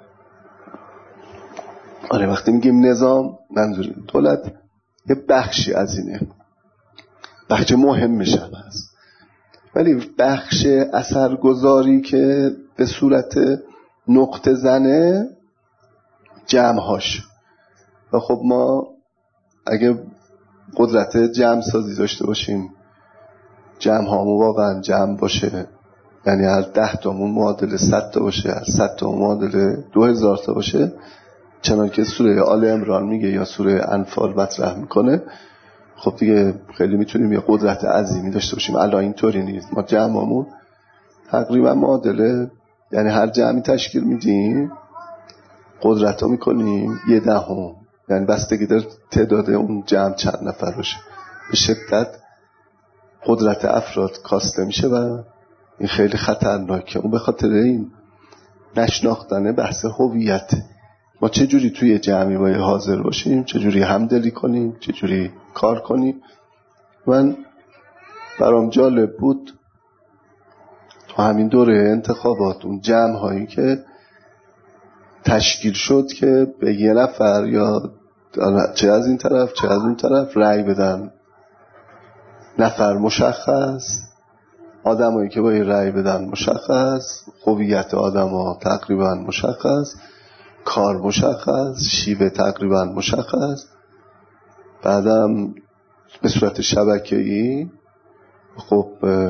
آره وقتی میگیم نظام منظوریم دولت یه بخشی از اینه، بخش مهمش هم هست، ولی بخش اثرگذاری که به صورت نقطه زنه جمع‌هاش. و خب ما اگه قدرت جمع سازی داشته باشیم، جمع هامون واقعا جمع باشه، یعنی هر ده تامون معادل صد تا باشه، هر صد تا معادل دو هزار تا باشه، چنان که سوره آل عمران میگه یا سوره انفال مطرح میکنه، خب دیگه خیلی میتونیم یه قدرت عظیمی داشته باشیم. الان اینطوری نیست. ما جمعمون تقریبا معادله، یعنی هر جمعی تشکیل میدیم قدرت ها میکنیم یه دهم، یعنی بستگی داره تعداد اون جمع چند نفر باشه، به شدت قدرت افراد کاسته میشه و این خیلی خطرناکه. اون به خاطر این نشناختن بحث هویت، ما چه جوری توی جمعی باید حاضر باشیم، چه جوری همدلی کنیم، چه جوری کار کنیم من برام جالب بود تو همین دوره انتخابات اون جمع هایی که تشکیل شد که به یه نفر یا چه از این طرف چه از اون طرف رأی بدن، نفر مشخص، آدمایی که باید رأی بدن مشخص، هویت آدما تقریبا مشخص، کار مشخص، شیوه تقریبا مشخص. بعدم به صورت شبکه‌ای خب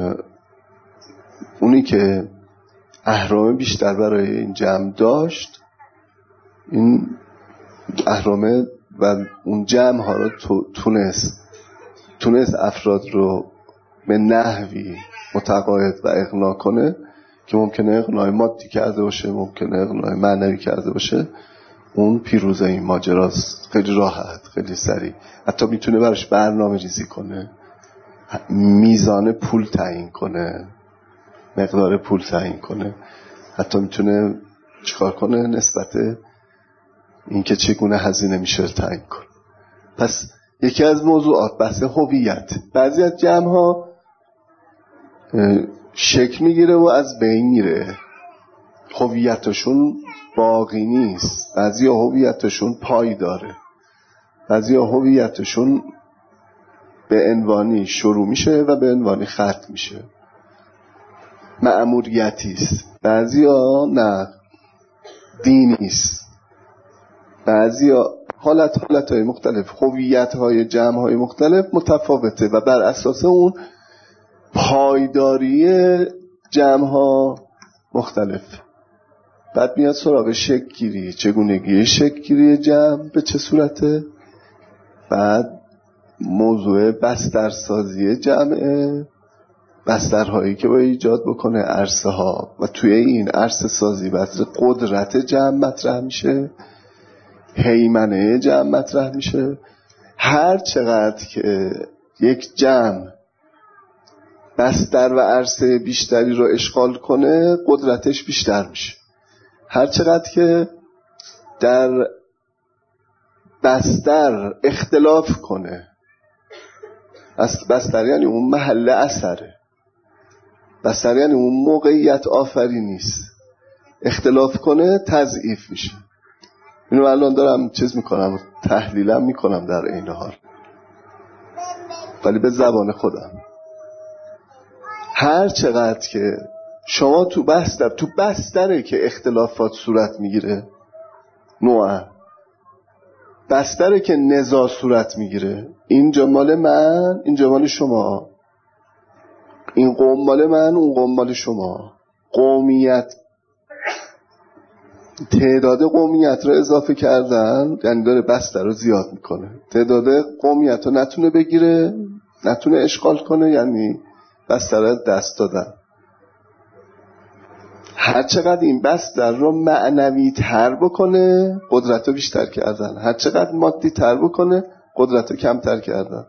اونی که اهرام بیشتر برای این جمع داشت، این اهرام و اون جمع ها رو تونست تونست افراد رو به نحوی متقاعد و اقناع کنه که ممکنه اقناع مادی کرده باشه، ممکنه اقناع معنوی کرده باشه. اون پیروز این ماجراست، خیلی راحت، خیلی سریع. حتی میتونه براش برنامه ریزی کنه، میزان پول تعیین کنه، مقدار پول تعیین کنه، حتی میتونه چیکار کنه نسبت اینکه چگونه هزینه میشه تعیین کنه. پس یکی از موضوعات بحث هویت. بعضی از جمع ها شکل میگیره و از بین میره، هویتشون باقی نیست. بعضی ها هویتشون پای داره، بعضی ها هویتشون به عنوانی شروع میشه و به عنوانی ختم میشه، مأموریتی است. بعضی ها نه، دینی است. بعضی ها حالت حالت های مختلف، هویت های جمع های مختلف متفاوته و بر اساس اون پایداری جمع ها مختلف. بعد میاد سراغ شکل گیری، چگونگی شکل گیری جمع به چه صورته. بعد موضوع بسترسازی جمعه، بسترهایی که باید ایجاد بکنه، عرصه ها، و توی این عرصه سازی بستر قدرت جمع مطرح میشه، هیمنه جمع مطرح میشه. هر چقدر که یک جمع بستر و عرصه بیشتری رو اشغال کنه قدرتش بیشتر میشه. هر چقدر که در بستر اختلاف کنه، بستر یعنی اون محل اثره، بستر یعنی اون موقعیت آفری نیست، اختلاف کنه تضعیف میشه. اینو الان دارم چیز میکنم، تحلیلم میکنم در این حال، ولی به زبان خودم. هر چقدر که شما تو بستر تو بستره که اختلافات صورت میگیره، نوعا بستره که نزاع صورت میگیره، اینجا مال من، اینجا مال شما، این قوم مال من، اون قوم مال شما. قومیت، تعداد قومیت رو اضافه کردن یعنی داره بستر رو زیاد میکنه. تعداد قومیت رو نتونه بگیره، نتونه اشغال کنه، یعنی بستر رو دست دادن. هر چقدر این بستر رو معنوی تر بکنه قدرت رو بیشتر کردن، هر چقدر مادی تر بکنه قدرت رو کمتر کردن.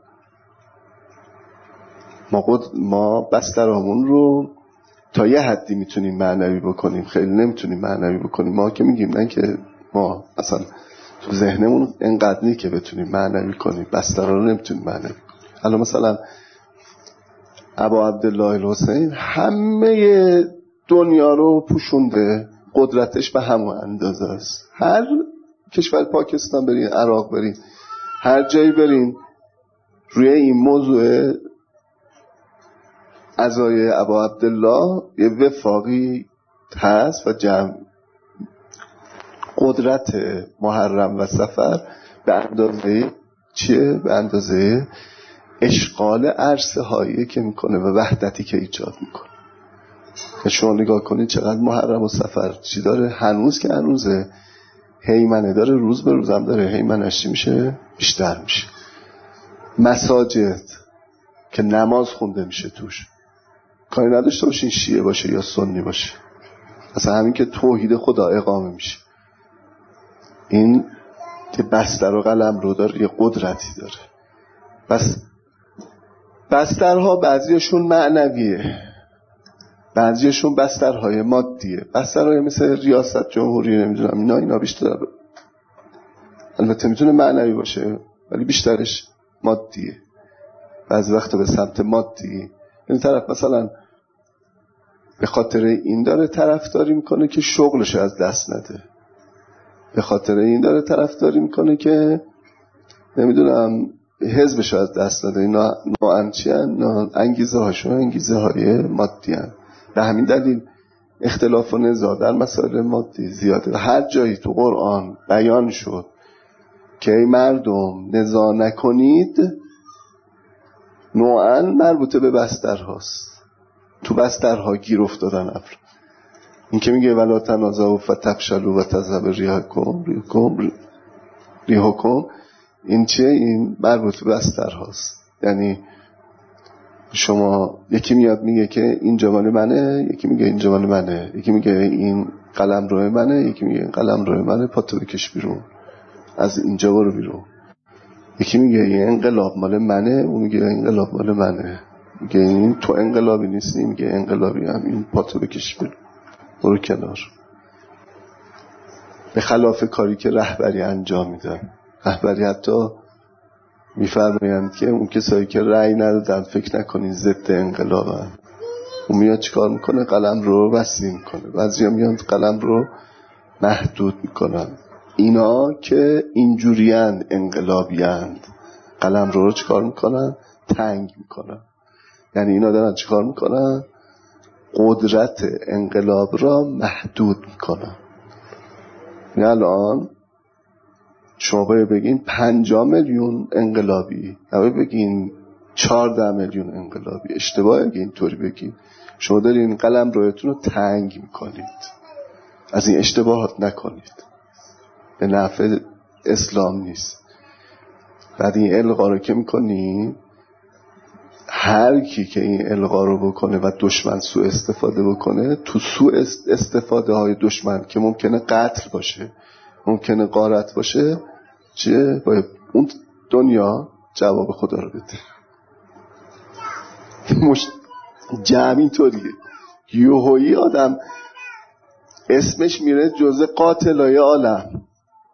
ما, قد... ما بسترامون رو تا یه حدی میتونیم معنوی بکنیم، خیلی نمیتونیم معنوی بکنیم. ما که میگیم نه که ما اصلا تو ذهنمون انقدر نی که بتونیم معنوی کنیم، بسترها رو نمیتونیم معنوی کنیم. الان مثلا ابا عبدالله الحسین همه دنیا رو پوشونده، قدرتش به همون اندازه است. هر کشور، پاکستان برین، عراق برین، هر جایی برین، روی این موضوع عزای ابا عبدالله یه وفاقی هست و جمع قدرت محرم و سفر به اندازه چیه؟ به اندازه اشغال عرصه هایی که میکنه و وحدتی که ایجاد میکنه. شما نگاه کنید چقدر محرم و سفر چی داره، هنوز که هنوزه هیمنه داره، روز به روزم داره هیمنش میشه بیشتر میشه. مساجد که نماز خونده میشه توش، کاری نداشته باشین شیعه باشه یا سنی باشه، اصلا همین که توحید خدا اقامه میشه، این که بستر و قلم رو داره، یه قدرتی داره. بس بسترها بعضیشون معنویه، بعضیشون بسترهای مادیه. بسترهای مثل ریاست جمهوری نمیدونم اینا اینا بیشتر البته میتونه معنوی باشه ولی بیشترش مادیه. بعضی وقتا به سمت مادی. این طرف مثلا به خاطر این داره طرفداری میکنه که شغلش از دست نده، به خاطر این داره طرفداری میکنه که نمیدونم حزبش از دست نده. اینا نوعاً چی هن؟ انگیزه هاشون انگیزه های مادی هن. به همین دلیل اختلاف و نزاع در مسائل مادی زیاده. هر جایی تو قرآن بیان شد که ای مردم نزاع نکنید، نوعاً مربوطه به بسترهاست. تو بسترها گیر افتادن افراد. این که میگه ولا تنازعوا فتفشلوا و تذهب ریحکم ریحکم ریحکم، این چیه؟ این مربوط به بسترهاست. یعنی شما یکی میاد میگه که اینجا مال منه، یکی میگه اینجا مال منه، یکی میگه این قلم روی منه، یکی میگه این قلم روی منه، پاتو بکش بیرون، از اینجا برو بیرون. یکی میگه این انقلاب مال منه، اون میگه انقلاب مال منه، میگه این تو انقلابی نیستی، میگه انقلابی هم، این پاتو بکش بیرون، برو کنار. به خلاف کاری که رهبری انجام میدن. رهبری حتی میفرمایند که اون کسایی که رأی ندادن فکر نکنین ضد انقلابن. اون میاد چیکار میکنه؟ قلم رو وسیع میکنه. بعضیا میان قلم رو محدود میکنن. اینا که اینجوریان انقلابیان، قلم رو چیکار میکنن؟ تنگ میکنن. یعنی اینا دارن چیکار میکنن؟ قدرت انقلاب را محدود میکنن. یعنی الان شما باید بگین پنجاه میلیون انقلابی، نباید بگین چهارده میلیون انقلابی. اشتباهه اگه اینطوری بگین. شما دارین قلم رویتون رو تنگ میکنید. از این اشتباهات نکنید، به نفع اسلام نیست. بعد این القا رو که میکنی، هر کی که این القا رو بکنه و دشمن سوء استفاده بکنه، تو سوء استفاده های دشمن که ممکنه قتل باشه، ممکنه غارت باشه، چیه؟ باید اون دنیا جواب خدا رو بده. مش... جمع اینطوریه. یوهویی آدم اسمش میره جزء قاتلای عالم،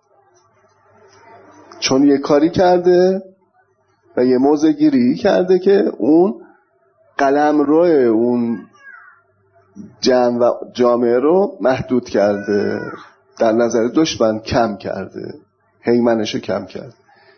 چون یه کاری کرده و یه موضع گیری کرده که اون قلم روی اون جمع و جامعه رو محدود کرده، در نظر دشمن کم کرده، هیمنشو کم کرده.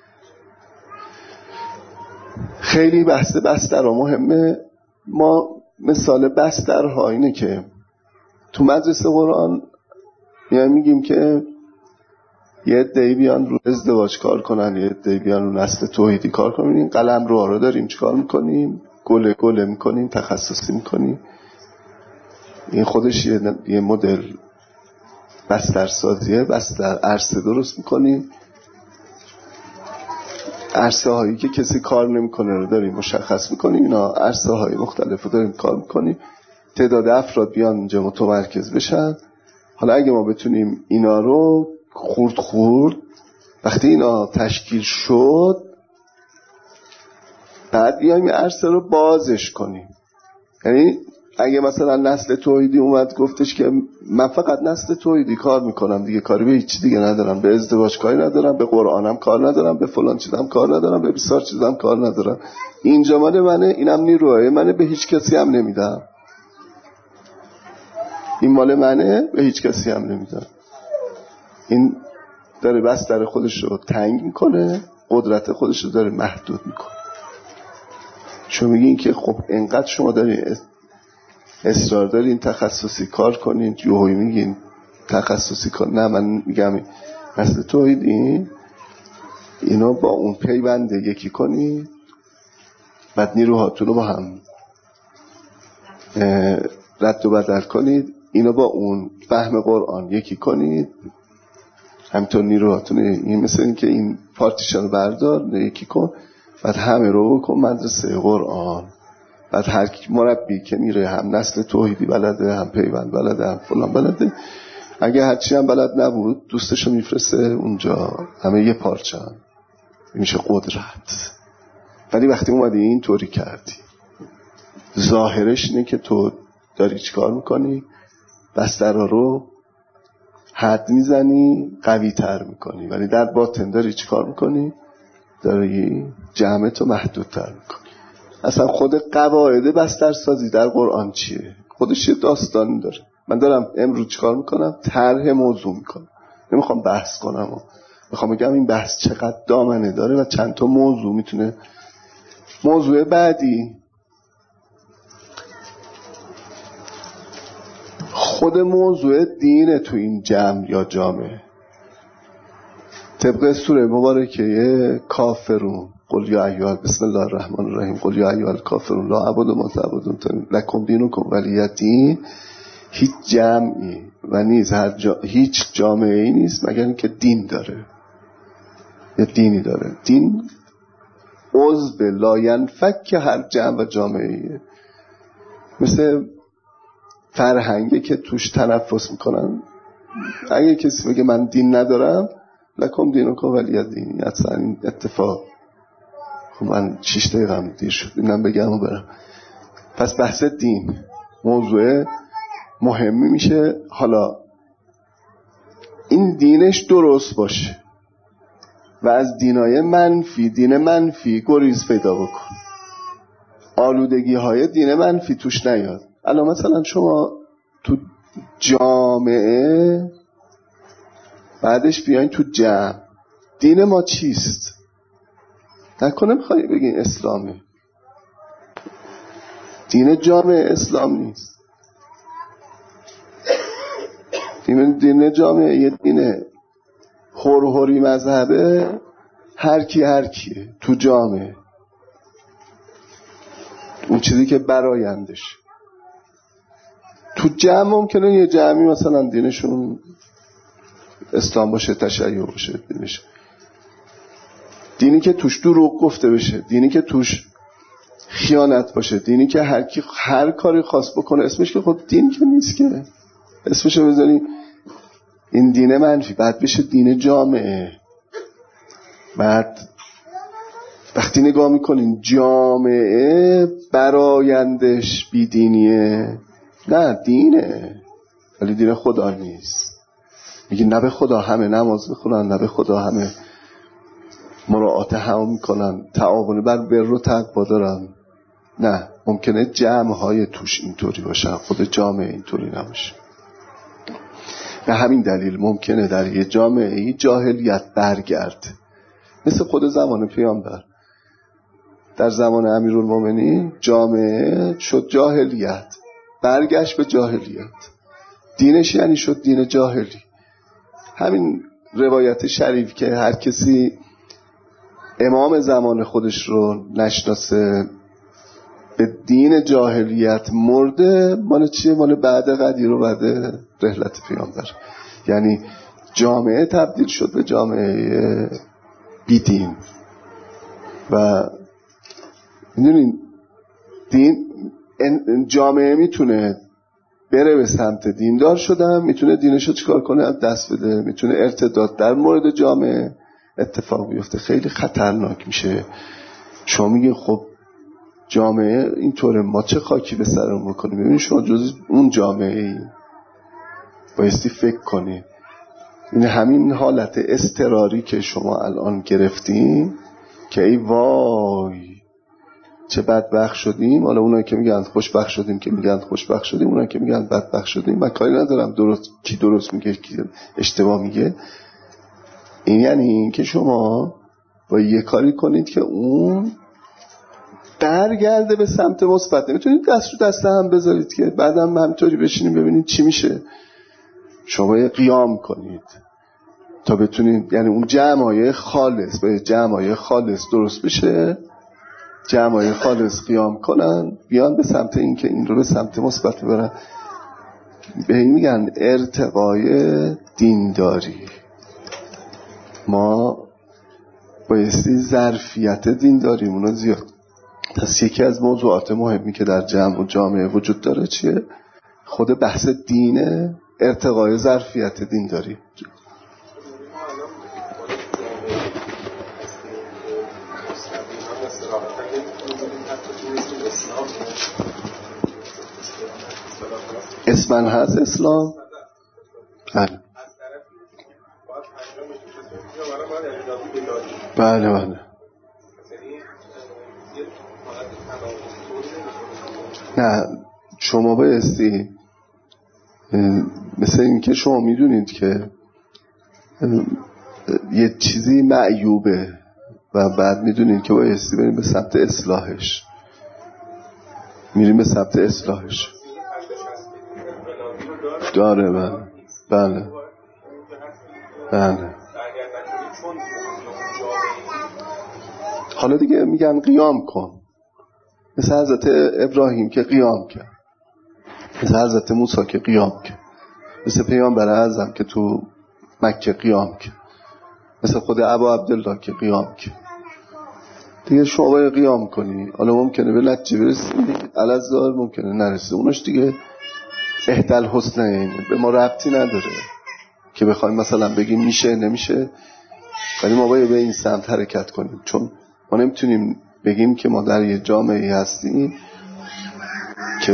خیلی بحث بستر مهمه. ما مثال بسترها اینه که تو مدرسه قرآن میایم میگیم که یه عده‌ای بیان رو ازدواج کار کنن، یه عده‌ای بیان رو نسل توحیدی کار کنن. این قلم رو رو داریم چیکار میکنیم؟ گله گله میکنیم، تخصصی میکنیم. این خودش یه, یه مدل بستر سازیه. بستر عرصه درست میکنیم، عرصه هایی که کسی کار نمیکنه رو داریم مشخص میکنیم. اینا عرصه های مختلف رو داریم کار میکنیم. تعداد افراد بیان اینجا متمرکز بشن. حالا اگه ما بتونیم اینا رو خورد خورد، وقتی اینا تشکیل شد، بعد بیایم این عرصه رو بازش کنیم. یعنی اگه مثلا نسل توحیدی اومد گفتش که من فقط نسل توحیدی کار میکنم، دیگه کاری به هیچ دیگه ندارم، به ازدواج کاری ندارم، به قرآنم کار ندارم، به فلان چیزام کار ندارم، به بسیار چیزام کار ندارم، اینجا مال منه، اینم نیروه منه، به هیچ کسی هم نمیدم، این مال منه، به هیچ کسی هم نمیدم. این داره بستر خودش رو تنگ میکنه، قدرت خودش رو داره محدود میکنه. شما میگین که خب انقدر شما دارین اصرار دارین تخصصی کار کنین، یوهوی میگین تخصصی کار. نه، من میگم مثل توحیدی اینا با اون پیونده یکی کنین، بعد نیروهاتون رو با هم رد و بدل کنید، اینا با اون فهم قرآن یکی کنید، همینطور نیروهاتون. این مثل این که این پارتیشن رو بردار یکی کن، بعد همه رو بکن مدرسه قرآن. بعد هر مربی که میره هم نسل توحیدی بلده، هم پیوند بلده، هم فلان بلده. اگه هرچی هم بلد نبود دوستشو میفرسته اونجا، همه یه پارچه هم میشه قدرت. ولی وقتی اومدی این طوری کردی، ظاهرش اینه که تو داری چی کار میکنی؟ بسترها رو حد میزنی، قوی تر میکنی، ولی در باطن داری چی کار میکنی؟ داری جمعتو محدود تر میکنی. اصلا خود قواعد بسترسازی در قرآن چیه؟ خودش یه داستانی داره. من دارم امروز چیکار میکنم؟ طرح موضوع میکنم، نمیخوام بحث کنم و میخوام بگم این بحث چقدر دامنه داره و چند تا موضوع میتونه. موضوع بعدی خود موضوع دینه تو این جمع یا جامعه. طبق سوره مبارکه کافرون قل یا ایها بسم الله الرحمن الرحیم قل یا ایها الکافرون لا اعبد ما تعبدون لکم دینکم ولی دین، هیچ جمعی و نیز هر جا... هیچ جامعه ای نیست مگر اینکه دین داره، یه دینی داره. دین عضو لا ینفک هر جمع و جامعه ایه. مثل فرهنگی که توش تنفس میکنن. اگه کسی بگه من دین ندارم لکم دینکم ولی دین، اصلا این اتفاق. خب من شیش دقیقه هم دیر شد اینم بگم و برم. پس بحث دین موضوع مهمی میشه. حالا این دینش درست باشه و از دینای منفی دین منفی گریز پیدا بکن، آلودگی های دین منفی توش نیاد. الان مثلا شما تو جامعه بعدش بیاین تو جمع، دین ما چیست؟ نکنه میخوایی بگین اسلامه. دین جامعه اسلام نیست. دین دین جامعه یه دینه هر-هری مذهبه، هر کی هر کیه تو جامعه، اون چیزی که برایندش. تو جمع ممکنه یه جمعی مثلا دینشون اسلام باشه، تشیع باشه دینش، دینی که توش دروغ گفته بشه، دینی که توش خیانت باشه، دینی که هر کی هر کاری خواست بکنه اسمش که خود دین که نیست که، اسمشو بذاری این دین منفی، بعد بشه دین جامعه. بعد وقتی نگاه میکنین جامعه برایندش بیدینیه، نه دینه ولی دین خدا نیست. میگی نه به خدا همه نماز میخونن، نه به خدا همه مراعات هم میکنن، تعاون بر بر و تقوا دارن. نه، ممکنه جمع های توش اینطوری باشن، خود جامعه اینطوری نباشه. به همین دلیل ممکنه در یه جامعه جاهلیت برگرد، مثل خود زمان پیامبر. در زمان امیرالمومنین جامعه شد جاهلیت، برگشت به جاهلیت، دینش یعنی شد دین جاهلی. همین روایت شریف که هر کسی امام زمان خودش رو نشناسه به دین جاهلیت مرده، مال چیه؟ مال بعد قدیر و بعد رحلت پیامبر. یعنی جامعه تبدیل شد به جامعه بی دین. و میدونین دین جامعه میتونه بره به سمت دیندار شدن، میتونه دینشو چیکار کنه؟ از دست بده. میتونه ارتداد در مورد جامعه اتفاق بیفته، خیلی خطرناک میشه. شما میگین خب جامعه اینطوره، ما چه خاکی به سرمون بکنیم؟ ببینید شما جز اون جامعه ای بایستی فکر کنید. این همین حالت اضطراری که شما الان گرفتین که ای وای چه بدبخت شدیم. حالا اونایی که میگن خوشبخت شدیم که میگن خوشبخت شدیم، اونایی که میگن بدبخت شدیم. من کاری ندارم درست کی درست میگه کی اشتباه میگه. این یعنی این که شما با یه کاری کنید که اون برگرده به سمت مثبت. نمیتونید دست رو دست هم بذارید که بعدم همینطوری بشینیم ببینید چی میشه. شما یه قیام کنید تا بتونید، یعنی اون جمعای خالص با جمعای خالص درست بشه، جمعای خالص قیام کنن، بیان به سمت این که این رو به سمت مثبت ببرن. به این میگن ارتقای دینداری. ما بایستی ظرفیت دینداریمون رو زیاد. پس یکی از موضوعات مهمی که در جمع و جامعه وجود داره چیه؟ خود بحث دینه، ارتقای ظرفیت دینداری. اسمن هست اسلام؟ بله بله بله نه شما بایستی مثل این که شما میدونید که یه چیزی معیوبه و بعد میدونید که بایستی بریم به سمت اصلاحش، میریم به سمت اصلاحش. داره بله بله بله. حالا دیگه میگن قیام کن، مثل حضرت ابراهیم که قیام کرد، مثل حضرت موسی که قیام کرد، مثل پیامبر اعظم که تو مکه قیام کرد، مثل خود ابا عبدالله که قیام کرد. دیگه شما باید قیام کنی. حالا ممکنه به نتیجه برسی، الازار ممکنه نرسی، اونش دیگه احدال حسنه، اینه به ما ربطی نداره که بخوایم مثلا بگیم میشه نمیشه، ولی ما باید به این سمت حرکت کنیم، چون ما نمیتونیم بگیم که ما در یه جامعه هستیم که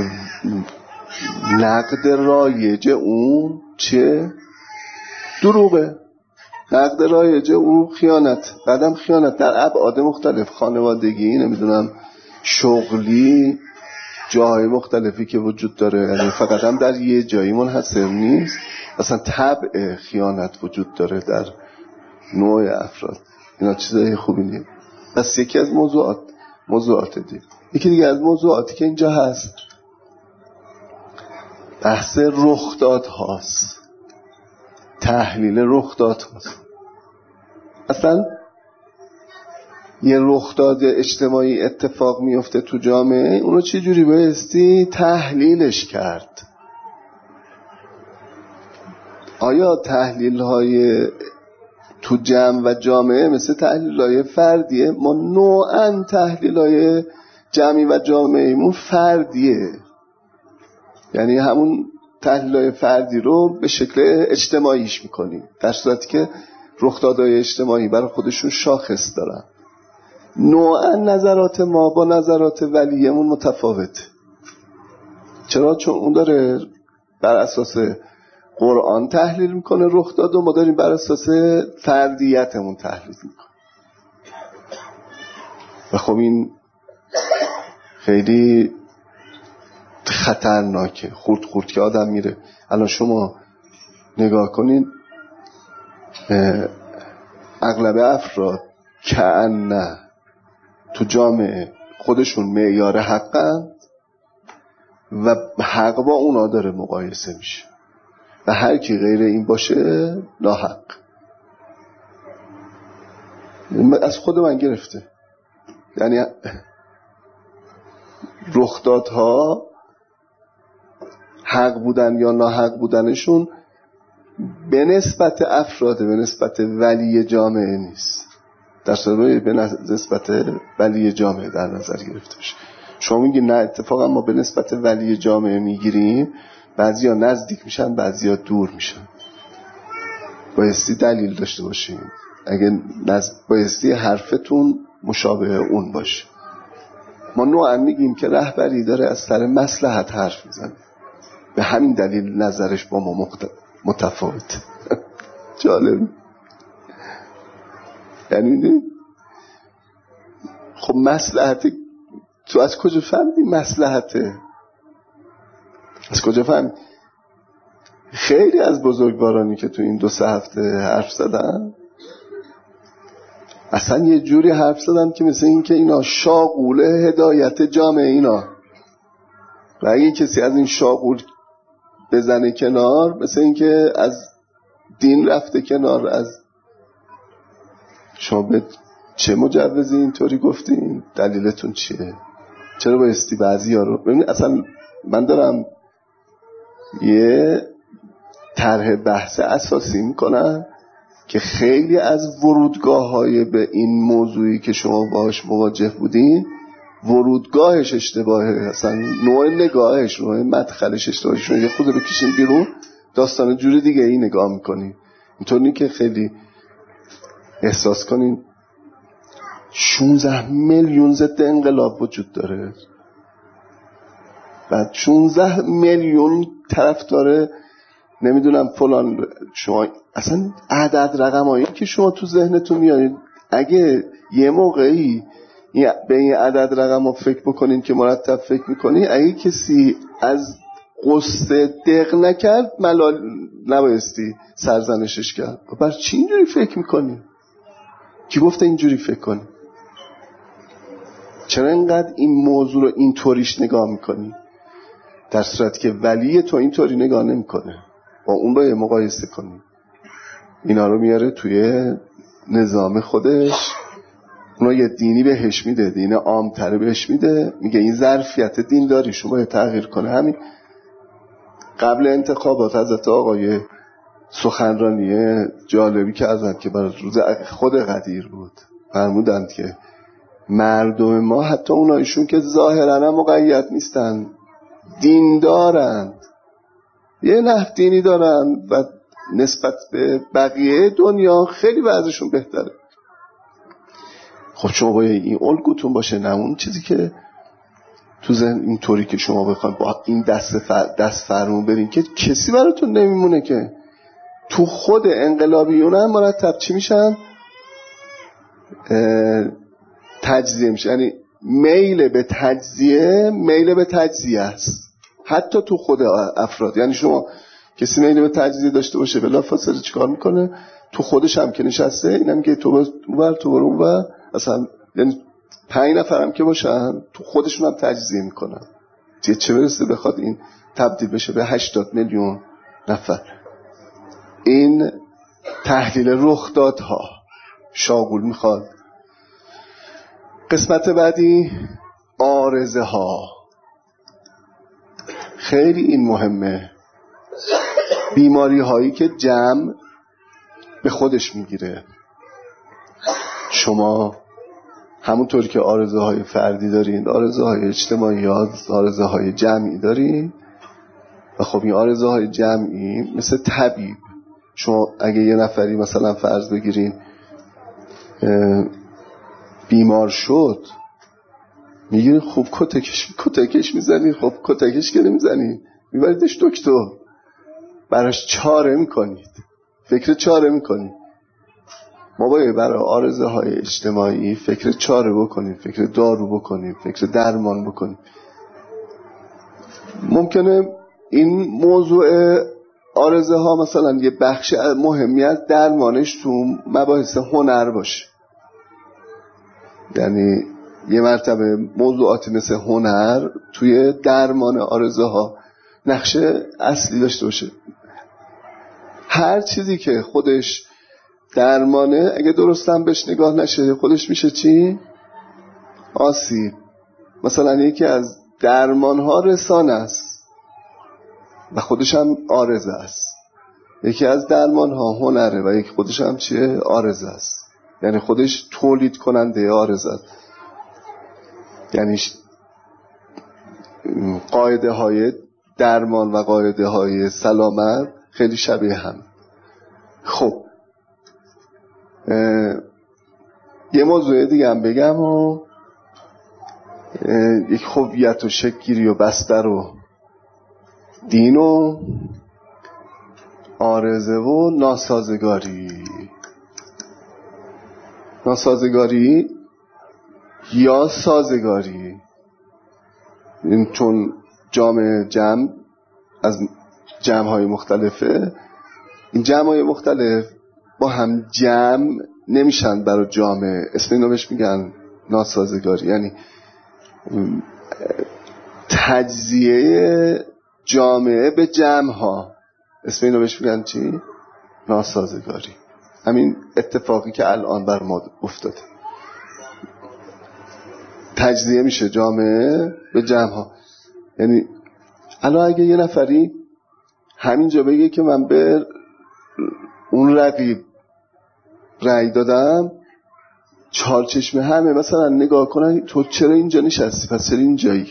نقد رایج اون چه؟ دروغه. نقد رایج اون خیانت، بعدم خیانت در ابعاد مختلف، خانوادگی، نمیدونم شغلی، جاهای مختلفی که وجود داره، یعنی فقط هم در یه جایی منحصر نیست، اصلا طبع خیانت وجود داره در نوع افراد. اینا چیزای خوبی نیست. پس یکی از موضوعات موضوعات دید. یکی دیگه از موضوعاتی که اینجا هست بحث رخداد هاست، تحلیل رخداد هاست. اصلا یه رخداد اجتماعی اتفاق میفته تو جامعه، اونو چه جوری بایستی تحلیلش کرد؟ آیا تحلیل های تو جمع و جامعه مثل تحلیل های فردیه؟ ما نوعاً تحلیل های جمعی و جامعیمون فردیه، یعنی همون تحلیل های فردی رو به شکل اجتماعیش میکنیم، در صورتی که رخدادهای اجتماعی برای خودشون شاخص دارن. نوعاً نظرات ما با نظرات ولیمون متفاوته. چرا؟ چون اون داره بر اساس قرآن تحلیل میکنه رخداد و ما داریم بر اساس فردیتمون تحلیل میکنه. و خب این خیلی خطرناکه، خورد خورد که آدم میره. الان شما نگاه کنین اغلب افراد کأنه تو جامعه خودشون معیار حقن و حق با اونا داره مقایسه میشه و هر کی غیر این باشه ناحق. از خود من گرفته، یعنی رخدادها حق بودن یا ناحق بودنشون به نسبت افراد، به نسبت ولی جامعه نیست، در صورتی به نسبت ولی جامعه در نظر گرفته بشه. شما میگید نه اتفاقا ما به نسبت ولی جامعه میگیریم، بعضیا نزدیک میشن بعضیا دور میشن. بایستی دلیل داشته باشین، اگه نزد... بایستی حرفتون مشابه اون باشه. ما نوعا میگیم که رهبری داره از سر مصلحت حرف میزنه، به همین دلیل نظرش با ما مخت... متفاوته. جالب. یعنی خب مصلحت تو از کجا فهمیدی مصلحته؟ از کجا فهمیدی؟ خیلی از بزرگوارانی که تو این دو سه هفته حرف زدن اصلا یه جوری حرف زدن که مثل این که اینا شاغول هدایت جامعه اینا، و اگه کسی از این شاغول بزنه کنار مثل این که از دین رفته کنار. از شما به چه مجوزی اینطوری گفتین؟ دلیلتون چیه؟ چرا بایستی بعضی ها رو ببینید؟ اصلا من دارم یه طرح بحث اساسی میکنم که خیلی از ورودگاه های به این موضوعی که شما باهاش مواجه بودین ورودگاهش اشتباهه، اصلا نوع نگاهش، نوع مدخلش اشتباهه. شما یه خود بکشین بیرون داستان جوری دیگه ای نگاه میکنین، اینطوری که خیلی احساس کنین شانزده میلیون ضد انقلاب وجود داره، بعد شانزده میلیون طرف داره نمیدونم فلان. شما اصلا عدد رقمایی که شما تو ذهنتون میارید، اگه یه موقعی به این عدد رقم رو فکر بکنین که مرتب فکر میکنی. اگه کسی از قصه دق نکرد ملال نبایستی سرزنشش کرد. بر چی اینجوری فکر میکنی؟ کی گفته اینجوری فکر کنی؟ چرا اینقدر این موضوع رو این طوریش نگاه میکنی؟ در صورتی که ولی تو این طوری نگاه نمیکنه. با اون باید مقایسه کنی. اینا رو میاره توی نظام خودش، اونا یه دینی بهش میده، دین عام‌تر بهش میده، میگه این ظرفیت دین داری شما باید تغییر کنه. همین قبل انتخابات حضرت آقای سخنرانی جالبی که ازن که برای روز خود قدیر بود فرمودند که مردم ما حتی اونایشون که ظاهرا هم مقید نیستن دین دارند، یه نحو دینی دارن و نسبت به بقیه دنیا خیلی وضعشون بهتره. خب شما باید این الگوتون باشه، نه اون چیزی که تو ذهن اینطوری که شما بخواید با این دست فر... دست فرمون برین که کسی براتون نمیمونه که تو خود انقلابیون هم مرتب چی میشن؟ تجزیه میشه. یعنی میل به تجزیه میل به تجزیه است حتی تو خود افراد. یعنی شما کسی میل به تجزیه داشته باشه بلافاصله چیکار میکنه؟ تو خودش هم که نشسته اینم که تو بر تو برون و اصلا یعنی پنج نفر هم که باشن تو خودشون هم تجزیه میکنن. چه برسه بخواد این تبدیل بشه به هشتاد میلیون نفر. این تحلیل رخدادها شاغول میخواد. قسمت بعدی عارضه ها. خیلی این مهمه. بیماری هایی که جمع به خودش میگیره. شما همونطور که آرزه های فردی دارین، آرزه های اجتماعی، آرزه های جمعی دارین و خب این آرزه های جمعی مثل طبیب، شما اگه یه نفری مثلا فرض بگیرین بیمار شد میگیرین خب کتکش کتکش میزنین، خب کتکش که نمیزنین میبریدش دکتر، براش چاره میکنید، فکر چاره میکنید. ما باید برای آرزه های اجتماعی فکر چاره بکنیم، فکر دارو بکنیم، فکر درمان بکنیم. ممکنه این موضوع آرزه ها مثلا یه بخش مهمی از درمانش تو مباحث هنر باشه. یعنی یه مرتبه موضوعاتی مثل هنر توی درمان آرزه ها نقش اصلی داشته باشه. هر چیزی که خودش درمانه اگه درست هم بهش نگاه نشه خودش میشه چی؟ آسیب. مثلا یکی از درمان ها رسانه است و خودش هم آرزه است. یکی از درمان ها هنره و یکی خودش هم چیه؟ آرزه است. یعنی خودش تولید کننده آرزه است. یعنی قاعده های درمان و قاعده های سلامت خیلی شبیه هم. خب یه موضوع دیگه هم بگم و یک هویت و شکل‌گیری و بستر و دین و عارضه و ناسازگاری. ناسازگاری یا سازگاری، این چون جامع جمع از جمع‌های مختلفه، این جمع‌های مختلف با هم جمع نمیشن برای جامعه، اسم اینو بهش میگن ناسازگاری. یعنی تجزیه جامعه به جمع‌ها، اسم اینو بهش میگن چی؟ ناسازگاری. همین اتفاقی که الان بر ما افتاده، تجزیه میشه جامعه به جمع‌ها. یعنی الان اگه یه نفری همینجا بگه که من به اون رقیب رأی دادم، چهار چشم همه مثلا نگاه کنن تو چرا اینجا نشستی، پس چرا اینجایی؟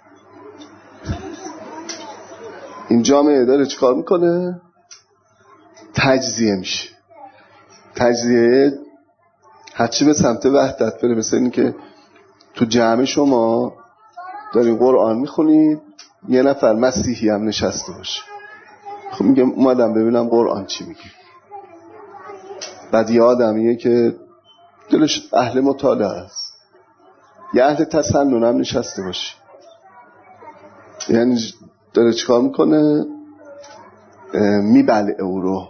این جامعه داره چیکار میکنه؟ تجزیه میشه. تجزیه هرچی به سمت وحدت بره. مثل این که تو جمع شما دارین قرآن میخونید، یه نفر مسیحی هم نشسته باشه، خب میگم اومدم ببینم قرآن چی میگه. بعد یه آدمیه که دلش اهل مطالعه است، یه اهل تسنن هم نشسته باشه. یعنی داره چیکار میکنه؟ میبلعه او رو.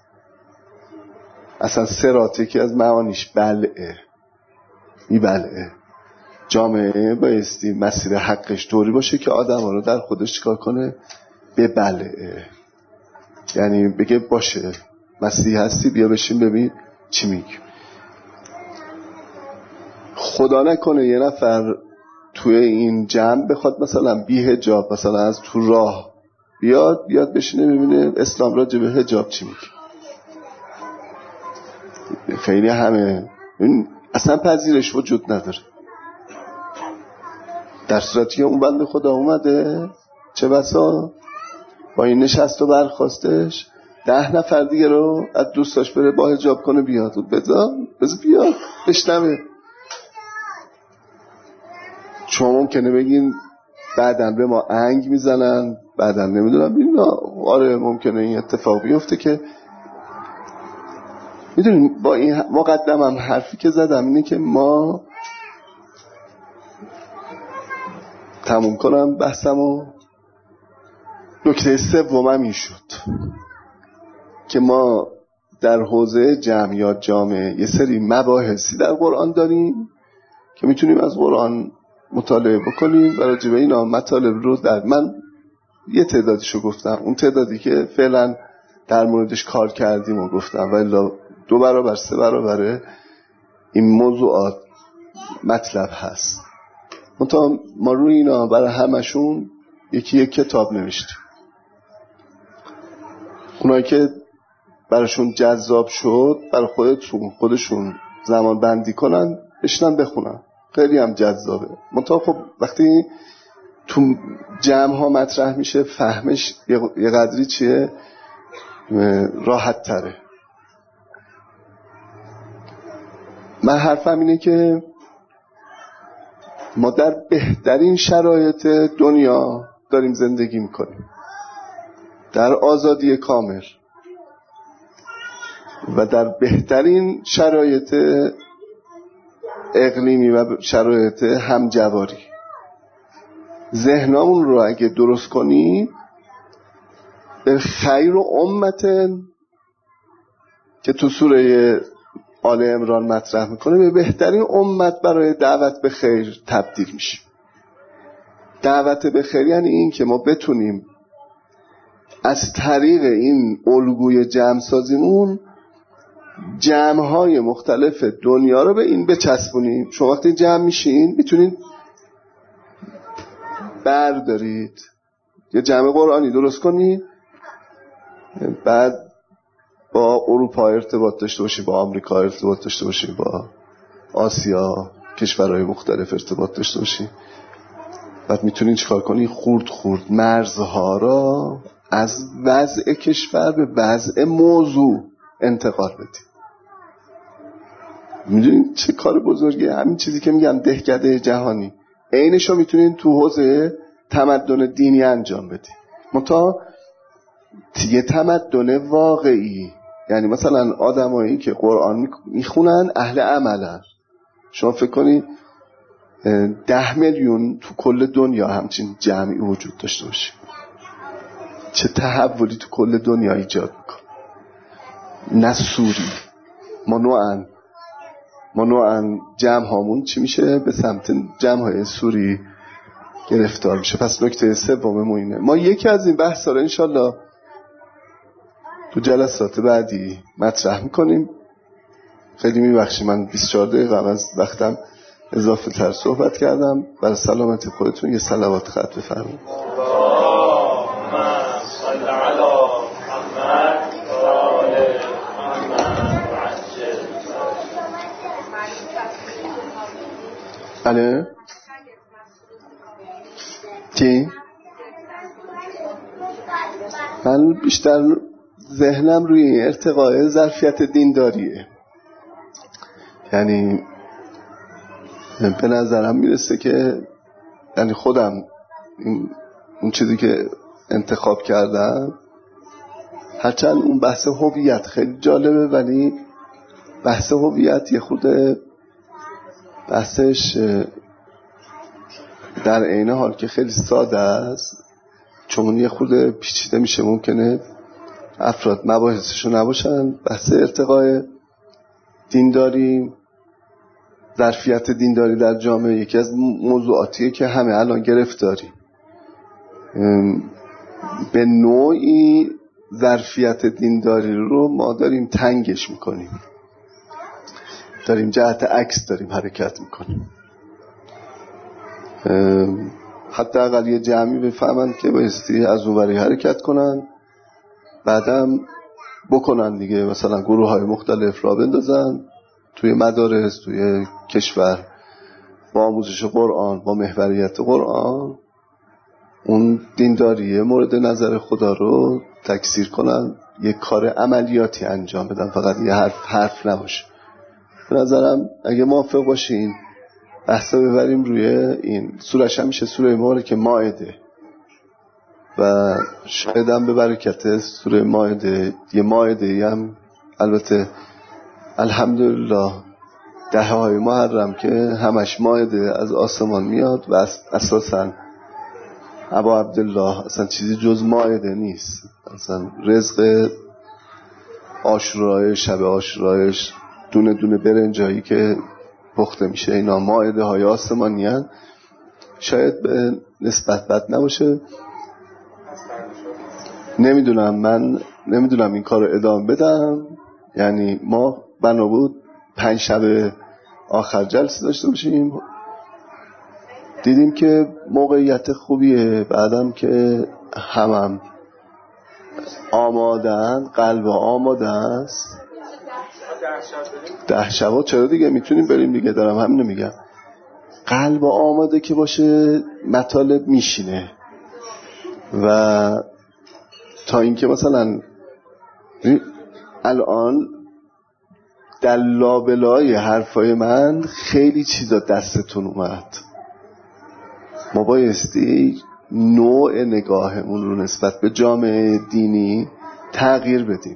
اصلا صراط که از معانیش بلعه، میبلعه. جامعه بایستی مسیر حقش طوری باشه که آدم ها رو در خودش چیکار کنه؟ ببلعه. یعنی بگه باشه مسیح هستی، بیا بشین ببین چی میگی. خدا نکنه یه نفر توی این جمع بخواد مثلا بی حجاب مثلا از تو راه بیاد بیاد بشینه ببینه اسلام راجع به حجاب چی میگه. خیلی همه اصلا پذیرش وجود نداره. در صورتی که اون بنده خدا اومده چه بسا با این نشست و برخواستش ده نفر دیگه رو از دوستاش بره با حجاب کنه بیاد و بذار بذار بیاد بشنوه. شما ممکنه بگین بعدن به ما انگ میزنن، بعدن نمیدونم ببین آره ممکنه این اتفاق بیفته که میدونیم. با این مقدمم حرفی که زدم اینه که ما تموم کنم بحثمو. نکته سومم این شد که ما در حوزه جمعیت جامعه یه سری مباحثی در قرآن داریم که میتونیم از قرآن مطالعه بکنیم و راجع به اینا مطالب رو در من یه تعدادیشو گفتم، اون تعدادی که فعلا در موردش کار کردیم و گفتم، ولی دو برابر سه برابر این موضوعات مطلب هست. منتها ما روی اینا برای همشون یکی یک کتاب نوشتیم. اونایی که براشون جذاب شد برای خودتون خودشون زمان بندی کنن بشنن بخونن، خیلی هم جذابه. منتها خب وقتی تو جمع ها مطرح میشه فهمش یه قدری چیه راحت تره. من حرفم اینه که ما در بهترین شرایط دنیا داریم زندگی میکنیم، در آزادی کامل و در بهترین شرایط اقلیمی و شرایط همجواری. ذهنمون رو اگه درست کنیم به خیر و امتن که تو سوره آل عمران مطرح میکنه به بهترین امت برای دعوت به خیر تبدیل میشه. دعوت به خیر یعنی این که ما بتونیم از طریق این الگوی جمع سازیمون جمع‌های مختلف دنیا رو به این بچسبونیم. شما وقتی جمع میشین میتونید بردارید یه جمع قرآنی درست کنید، بعد با اروپا ارتباط داشته باشی، با آمریکا ارتباط داشته باشی، با آسیا کشورهای مختلف ارتباط داشته باشی. بعد میتونید چیکار کنی؟ خورد خورد مرزها را از وضع کشور به وضع موضوع انتقال بدی. میدونید چه کار بزرگیه؟ همین چیزی که میگم دهکده جهانی عینشو میتونید تو حوزه تمدن دینی انجام بدی. منتها یه تمدن واقعی، یعنی مثلا آدمایی که قرآن میخونن اهل عملن. شما فکر کنید ده میلیون تو کل دنیا همچین جمعی وجود داشته باشه، چه تحولی تو کل دنیا ایجاد میکنه. نه سوری ما نوعا ما نوعا جمع هامون چی میشه؟ به سمت جمع های سوری گرفتار میشه. پس نکته سوم اینه. ما یکی از این بحث ها رو انشالله تو جلسات بعدی مطرح میکنیم. خیلی میبخشی من بیست و چهار دقیقه از وقتم اضافه تر صحبت کردم. برای سلامت خودتون یه صلوات خط بفرمایید. بله چی؟ من بیشتر ذهنم روی ارتقاء ظرفیت دینداریه. یعنی به نظرم میرسه که یعنی خودم این اون چیزی که انتخاب کردم، هرچند اون بحث هویت خیلی جالبه ولی بحث هویت یه خود بحثش در عین حال که خیلی ساده است، چون یه خورده پیچیده میشه، ممکنه افراد مباحثشو نباشن. بحث ارتقای دینداری، ظرفیت دینداری در جامعه یکی از موضوعاتیه که همه الان گرفتاریم. به نوعی ظرفیت دینداری رو ما داریم تنگش میکنیم، داریم جهت عکس داریم حرکت میکنیم. حتی اقل یه جمعی بفهمن که بایستی از اونوری حرکت کنن، بعدم بکنن دیگه، مثلا گروه های مختلف را بندازن توی مدارس، توی کشور، با آموزش قرآن، با محوریت قرآن، اون دینداری مورد نظر خدا رو تکثیر کنن، یک کار عملیاتی انجام بدن، فقط یه حرف حرف نباشه. به نظرم اگه موافق باشین بحثا ببریم روی این. سورش هم میشه سوره مبارکه مائده و شاید هم به برکت سوره مائده، یه مائده هم البته الحمدلله ده های محرم که همش مائده از آسمان میاد و اساساً ابا عبدالله اصلا چیزی جز مائده نیست. اصلا رزق عاشورای، شب عاشورایش، دونه دونه برنجایی که پخته میشه، اینا مائده های آسمانی هن. شاید به نسبت بد نباشه، نمیدونم، من نمیدونم این کار رو ادامه بدم. یعنی ما بنا بود پنج شب آخر جلسه داشته باشیم، دیدیم که موقعیت خوبیه، بعدم که همم آمادن، قلب آماده است. ده شبا چرا دیگه میتونیم بریم دیگه، دارم همینو میگم. قلب آماده که باشه مطالب میشینه. و تا اینکه مثلا الان در لابلای حرفای من خیلی چیزا دستتون اومد، ما بایستی نوع نگاهمون رو نسبت به جامعه دینی تغییر بدیم،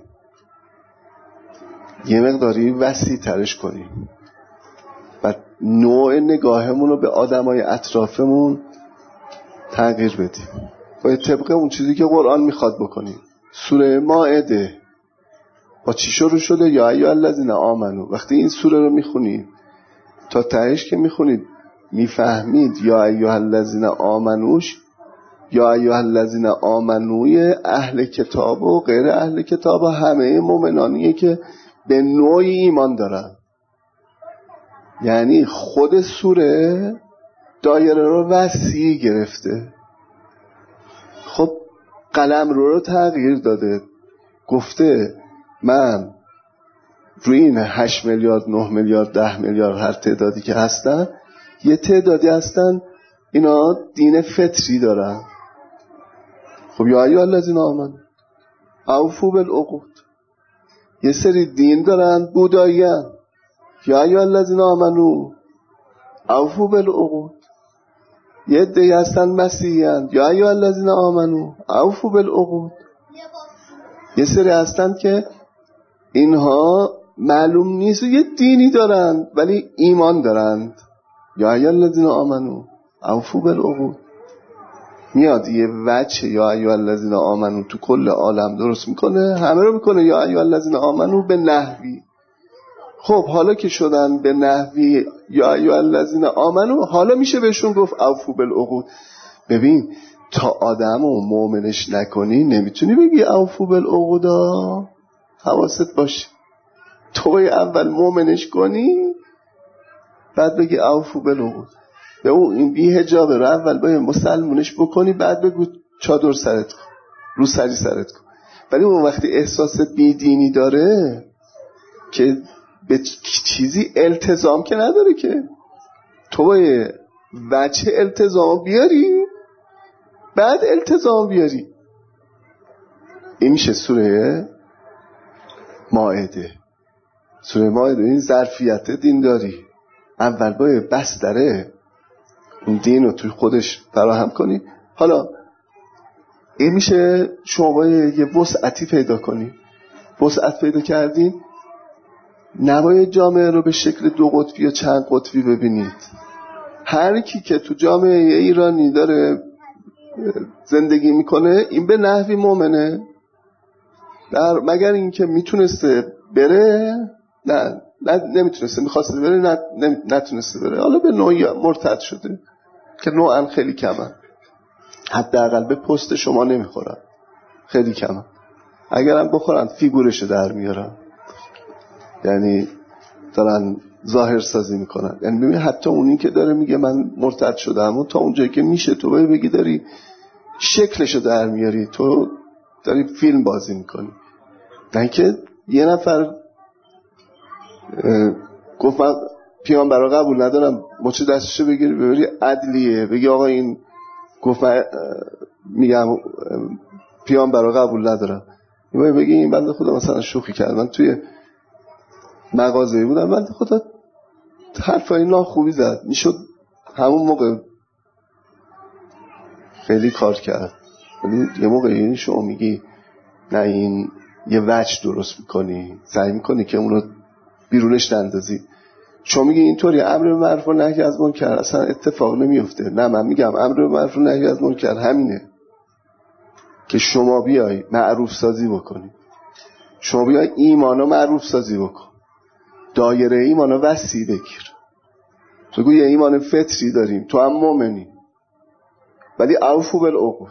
یه مقداری وسیع ترش کنیم و نوع نگاهمون رو به آدمای اطرافمون تغییر بدیم، باید طبق اون چیزی که قرآن میخواد بکنیم. سوره مائده با چی شروع شده؟ یا ایها الذین آمنو. وقتی این سوره رو میخونید تا تهش که میخونید میفهمید یا ایها الذین آمنوش، یا ایها الذین آمنوی اهل کتاب و غیر اهل کتاب و همه مؤمنانیه که به نوعی ایمان دارن. یعنی خود سوره دایره رو وسیع گرفته. خب قلم رو رو تغییر داده، گفته من روی این هشت میلیارد نه میلیارد ده میلیارد هر تعدادی که هستن، یه تعدادی هستن اینا دین فطری دارن. خب یا ایها الذین آمنو اوفوا بالعقود. یه سری دین دارن بودایی ان، یا ایها الذین آمنو اوفوا بالعقود. یه عده‌ای هستن مسیحی ان، یا ایها الذین آمنو اوفوا بالعقود. یه سری هستن که اینها معلوم نیست و یه دینی دارن ولی ایمان دارند، یا ایها الذین آمنو اوفوا بالعقود. میاد یه وجه یا ایها الذین آمنو تو کل عالم درست میکنه، همه رو میکنه یا ایها الذین آمنو به نحوی. خب حالا که شدن به نحوی یا ایها الذین آمنو، حالا میشه بهشون گفت اوفوا بالعقود. ببین تا آدمو مؤمنش نکنی نمیتونی بگی اوفوا بالعقود. حواست باشه، تو باید اول مؤمنش کنی بعد بگی اوفوا بالعقود. به اون این بی حجاب رو اول باید مسلمونش بکنی، بعد بگو چادر سرت کن، رو سری سرت کن. ولی اون وقتی احساس بیدینی داره که به چیزی التزام که نداره، که تو باید وجه التزام بیاری بعد التزام بیاری. این میشه سوره مائده. سوره مائده این ظرفیت دین داری. اول باید بستره اون دین رو توی خودش فراهم کنی. حالا این میشه شما باید یه وسعتی پیدا کنی. وسعت پیدا کردین نباید جامعه رو به شکل دو قطبی یا چند قطبی ببینید. هر کی که تو جامعه ایرانی داره زندگی میکنه این به نحوی مؤمنه، در مگر اینکه میتونسته بره، نه نه نمیتونسته، میخواسته بره، نه نتونسته بره، حالا به نوعی مرتد شده که نوعا خیلی کمه، حداقل به پست شما نمیخورن، خیلی کمه، اگرم بخورن فیگورشو در میارن، یعنی دارن ظاهر سازی میکنن. یعنی ببین حتی اونی که داره میگه من مرتد شدم، و تا اونجایی که میشه تو باید بگی داری شکلشو در میاری، تو داری فیلم بازی میکنی. نه که یه نفر گفت من پیامبر قبول ندارم، مچ دستشو بگیری ببری عدلیه، بگی آقا این گفت من میگم پیامبر قبول ندارم، این بگی این بنده خدا مثلا شوخی کرد، من توی مغازه‌ای بودم بنده خدا حرفای ناخوبی زد، میشد همون موقع خیلی کار کرد. ولی یه موقع یعنی شما میگی نه این یه وجه درست میکنی، سعی میکنی که اونو بیرونش نندازی، شما میگی اینطوری امر به معروف و نهی از منکر اصلا اتفاق نمیفته. نه من میگم امر به معروف و نهی از منکر همینه که شما بیای معروف سازی بکنی، شما بیای ایمانو معروف سازی بکن، دایره ایمانو وسیع بگیر. تو گوی یه ایمان فطری داریم، تو هم مومنی، ولی اوفو بالعقود.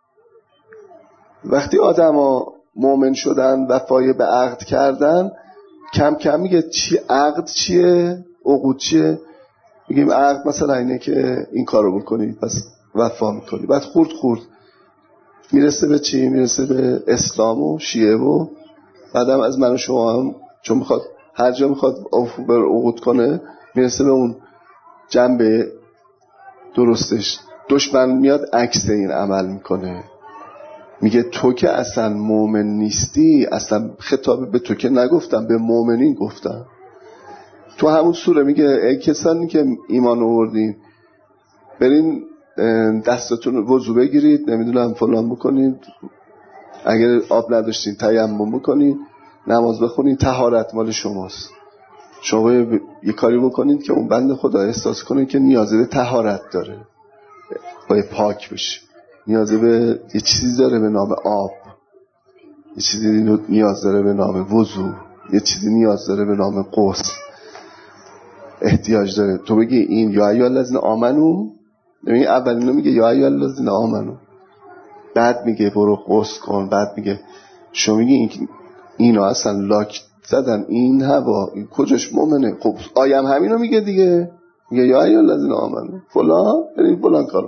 وقتی آدم ها مومن شدن، وفای به عقد کردن، کم کم میگه چی عقد چیه، عقود چیه. میگیم عقد مثلا اینه که این کارو بکنی پس وفا میکنی، بعد خورد خورد میرسه به چی؟ میرسه به اسلام و شیعه و بعدم از من و شما هم چون میخواد هر جا میخواد اوفو بالعقود کنه میرسه به اون جنبه درستش. دشمن میاد عکس این عمل میکنه، میگه تو که اصلا مومن نیستی، اصلا خطاب به تو که نگفتم، به مومنین گفتم. تو همون سوره میگه ای کسانی که ایمان آوردین برین دستتون وضو بگیرید، نمیدونم فلان بکنید، اگر آب نداشتین تیمم بکنید، نماز بخونید، طهارت مال شماست. شما یه کاری بکنید که اون بنده خدا احساس کنه که نیازه به طهارت داره، باید پاک بشه، نیازه به یه چیزی داره به نام آب، یه چیزی نیاز داره به نام وضو، یه چیزی نیاز داره به نام غسل، احتیاج داره. تو بگی این یا ایها الذین آمنو، نمیگه اولینو میگه یا ایها الذین آمنو، بعد میگه برو غسل کن، بعد میگه شما میگی این اینا اصلا لاک زدن این هوا، این کجاش مومنه؟ خب آیم همینو میگه دیگه، میگه یا ایها الذین آمنو فلان، برید فلان کارو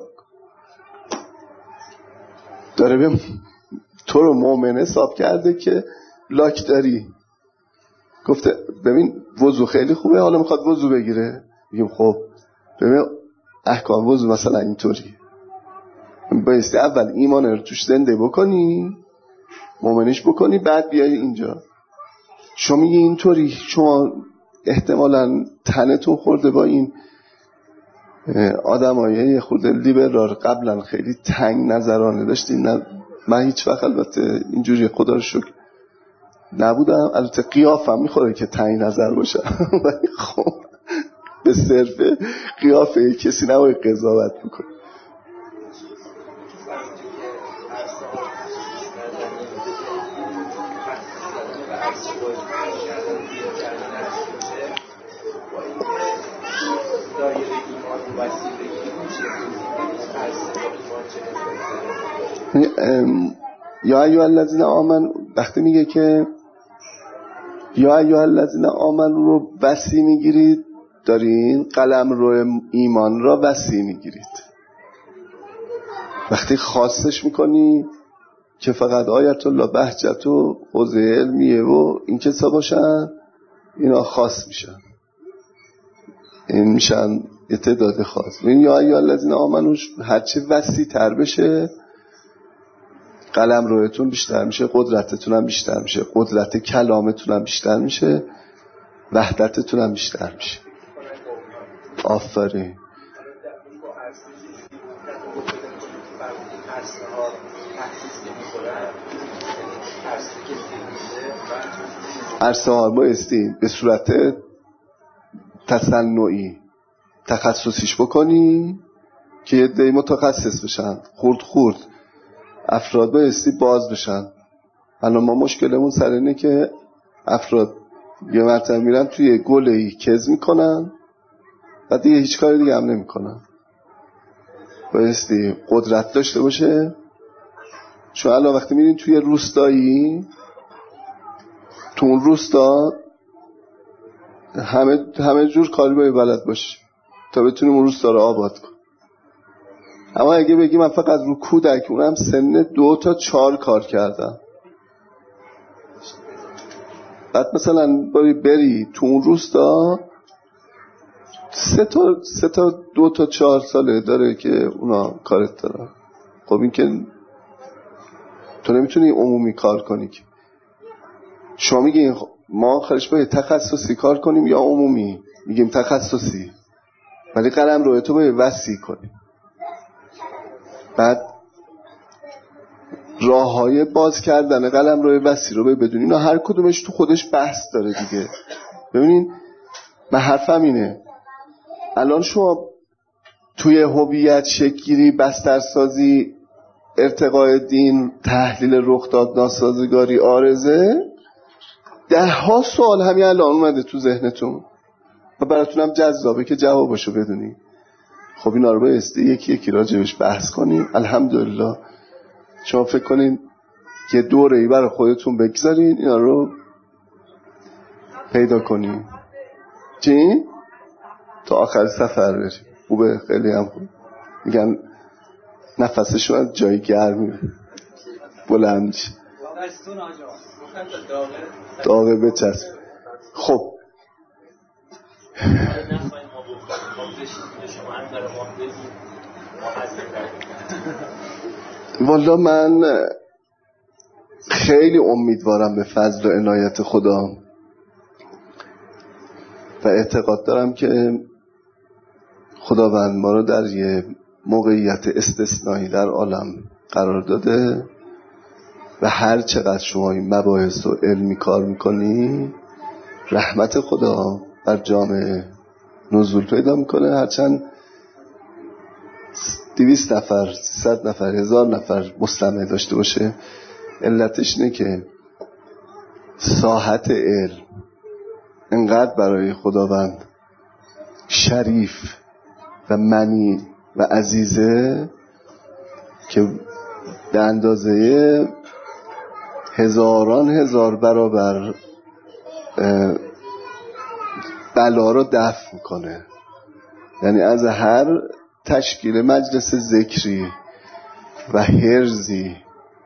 داره به تو رو مومن حساب کرده که لاک داری. گفته ببین وضو خیلی خوبه، حالا میخواد وضو بگیره، میگیم خب ببین احکام وضو مثلا اینطوری، بایستی اول ایمان رو توش زنده بکنی، مومنش بکنی، بعد بیای اینجا. شما میگی اینطوری، شما احتمالاً تنتون خورده با این آدمایی خود لیبرال قبلا خیلی تنگ نظرانه داشتین. نه من هیچ وقت البته اینجوری خدا رو شکر نبودم، البته قیافم میخوره که تنگ نظر باشم ولی خب به صرف قیافه کسی نباید قضاوت بکنه. یا ایها الذین آمنوا، وقتی میگه که یا ایها الذین آمنوا رو وصی میگیرید، دارین قلم رو ایمان را وصی میگیرید. وقتی خاصش میکنی که فقط آیت الله بهجت و حوزه علمیه و این کسا باشن، اینا خاص میشن، این میشن یه تعداد خاص. این یا ایها الذین آمنوا هرچی وسیع تر بشه قلم رویتون بیشتر میشه، قدرتتون هم بیشتر میشه، قدرت کلامتون هم بیشتر میشه، وحدتتون هم بیشتر میشه. آفرین. عرصه ها بایستی به صورت تصنعی تخصصیش بکنی که یه دی متخصص بشن، خورد خورد افراد بایستی باز بشن. الان ما مشکلمون سر اینه که افراد یه مرتبه میرن توی گله‌ای کز میکنن بعد دیگه هیچ کاری دیگه هم نمیکنن. بایستی قدرت داشته باشه. چون الان وقتی میرین توی روستایی، تو اون روستا همه همه جور کاری باید بلد باشی تا بتونیم اون روستا رو آباد کنیم. اما اگه بگی من فقط رو کودک، اونم سن دو تا چهار کار کردم، بعد مثلا بری بری تو اون روستا سه تا سه تا دو تا چهار ساله داره که اونا کارت دارن. خب این که تو نمیتونی عمومی کار کنی که. شما میگین ما آخرش باید تخصصی کار کنیم یا عمومی؟ میگیم تخصصی، ولی قلم روی تو باید وسیع کنیم. بعد راه های باز کردن قلم روی وسیع رو باید بدونین و هر کدومش تو خودش بحث داره دیگه. ببینین من حرفم اینه، الان شما توی هویت شکلی، بسترسازی، ارتقاء دین، تحلیل رخداد، ناسازگاری، عارضه، ده ها سوال همین الان اومده تو ذهنتون و براتونم جذابه که جوابشو بدونی. خب اینا رو بایستی یکی یکی راجبش بحث کنیم. الحمدلله شما فکر کنین یه دوره‌ای برای خودتون بگذارین اینا رو پیدا کنین چی؟ تا آخر سفر بریم. خوبه، خیلی هم خوب. میگن نفسشون از جای گرمی بلند میشه، داغه بچسب. خب والا من خیلی امیدوارم به فضل و عنایت خدا و اعتقاد دارم که خداوند ما رو در یه موقعیت استثنایی در عالم قرار داده و هر چقدر شما این مباحث رو علمی کار میکنی رحمت خدا بر جامعه نزول پیدا میکنه. هرچند دویست نفر، صد نفر، هزار نفر مستمع داشته باشه، علتش اینه که ساحت علم انقدر برای خداوند شریف و منی و عزیزه که به اندازه هزاران هزار برابر بلا رو دفع میکنه. یعنی از هر تشکیل مجلس ذکری و حرزی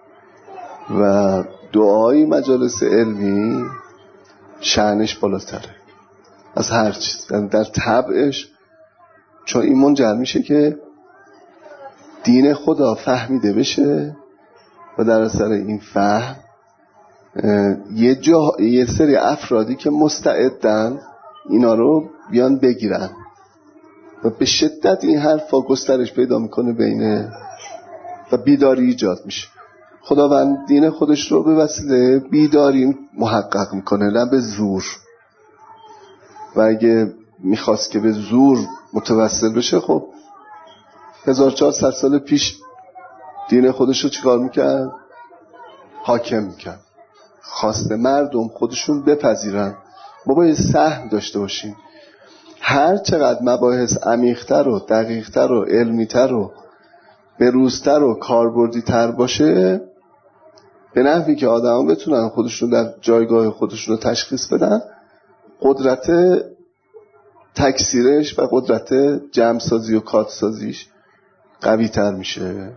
و دعایی مجالس علمی شأنش بالاتره از هر چیز. یعنی در طبعش، چون این منجر میشه که دین خدا فهمیده بشه و در اثر این فهم یه جا یه سری افرادی که مستعدن اینا رو بیان بگیرن و به شدت این حرفا گسترش پیدا میکنه بینه و بیداری ایجاد میشه. خداوند دین خودش رو به وسیله بیداری محقق میکنه، نه به زور. و اگه میخواست که به زور متوسل بشه، خب هزار و چهارصد سال پیش دین خودش رو چیکار میکرد؟ حاکم میکرد. خواست مردم خودشون بپذیرن. ما باید سهم داشته باشیم. هر چقدر مباحث عمیق‌تر و دقیق‌تر و علمی‌تر و بروزتر و کاربردی‌تر باشه، به نحوی که آدم‌ها بتونن خودشون در جایگاه خودشون رو تشخیص بدن، قدرت تکثیرش و قدرت جمع‌سازی و کادسازیش قوی‌تر میشه.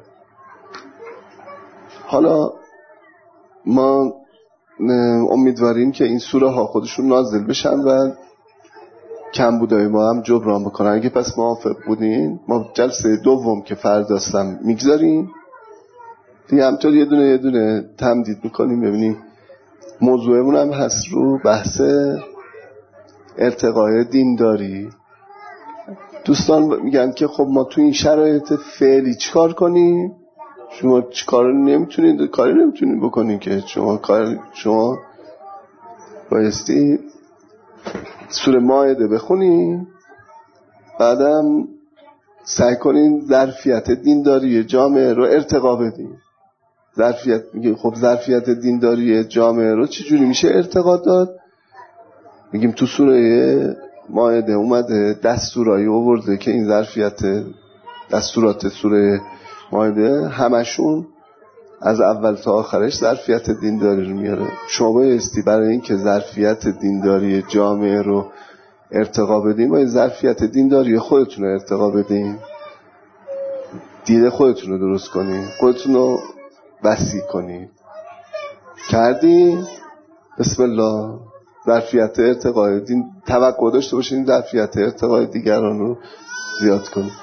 حالا ما امیدواریم که این سوره ها خودشون نازل بشن و کمبودای ما هم جبران بکنن. اگه پس موافق بودین ما جلسه دوم که فرداستم میگذاریم دیگه، همطور یه دونه یه دونه تمدید میکنیم، ببینیم. موضوعمون هم هست رو بحث ارتقای دینداری. دوستان میگن که خب ما تو این شرایط فعلی چیکار کنیم؟ شما چیکار نمیتونید کاری نمیتونید بکنید که شما کار شما بایستی سوره مائده بخونید بعدم سعی کنین ظرفیت دینداری جامعه رو ارتقا بدین. ظرفیت میگیم خب ظرفیت دینداری جامعه رو چجوری میشه ارتقا داد؟ میگیم تو سوره مائده اومده دستورایی آورده که این ظرفیت دستورات سوره مائده همشون از اول تا آخرش ظرفیت دینداری رو میاره. شما بایستی برای این که ظرفیت دینداری جامعه رو ارتقا بدین باید ظرفیت دینداری خودتون رو ارتقا بدین، دید خودتون رو درست کنین، خودتون رو وسیع کنین. کردین؟ بسم الله. ظرفیت ارتقای دین توقع داشته باشین ظرفیت ارتقای دیگران رو زیاد کنین.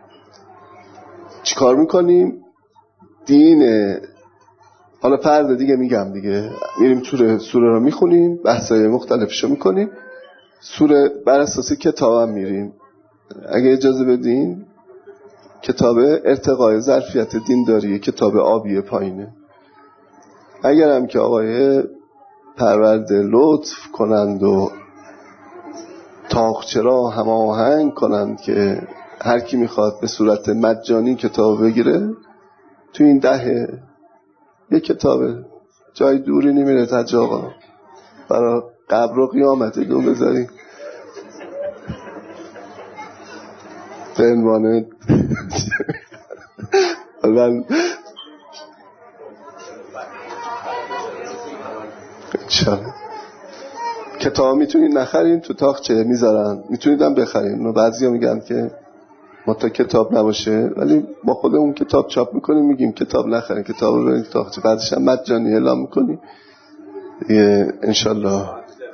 چی کار میکنیم؟ دین حالا فرد دیگه میگم دیگه میریم توی سوره رو میخونیم، بحثای مختلفشو میکنیم. سوره بر اساس کتاب هم میریم. اگه اجازه بدین کتاب ارتقای ظرفیت دینداری کتاب آبی پایینه. اگر هم که آقای پرورده لطف کنند و تاقچه را هماهنگ کنند که هر کی میخواد به صورت مجانی کتاب بگیره، تو این دهه یک کتابه، جای دوری نمیره تاج آقا، برای قبر و قیامت دو بذاریم به عنوان من کتاب میتونید نخرین، تو تاقچه میذارن، میتونید هم بخرین. و بعضی ها میگن که ما تا کتاب نباشه ولی ما خودمون کتاب چاپ میکنیم، میگیم کتاب نخرین، کتاب رو برین تاقچه، بعدش هم مجانی اعلام میکنیم انشالله.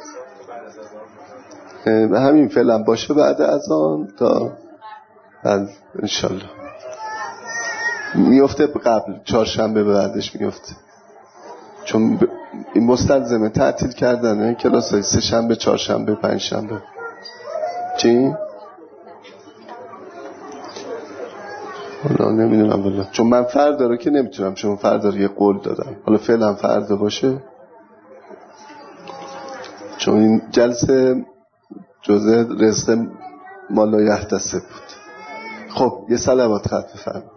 همین فعلا باشه بعد از آن تا بعد انشالله میفته قبل چهارشنبه به بعدش میفته، چون این مستلزمه تعطیل کردن کلاس های سه شنبه چهارشنبه پنج شنبه. چی؟ حالا نمیدونم والا، چون من فردا رو که نمیتونم، چون فردا رو یه قول دادم. حالا فعلا فردا باشه چون این جلسه جزء رزق مالا یحتسب بود. خب یه صلوات خط بفرمایید.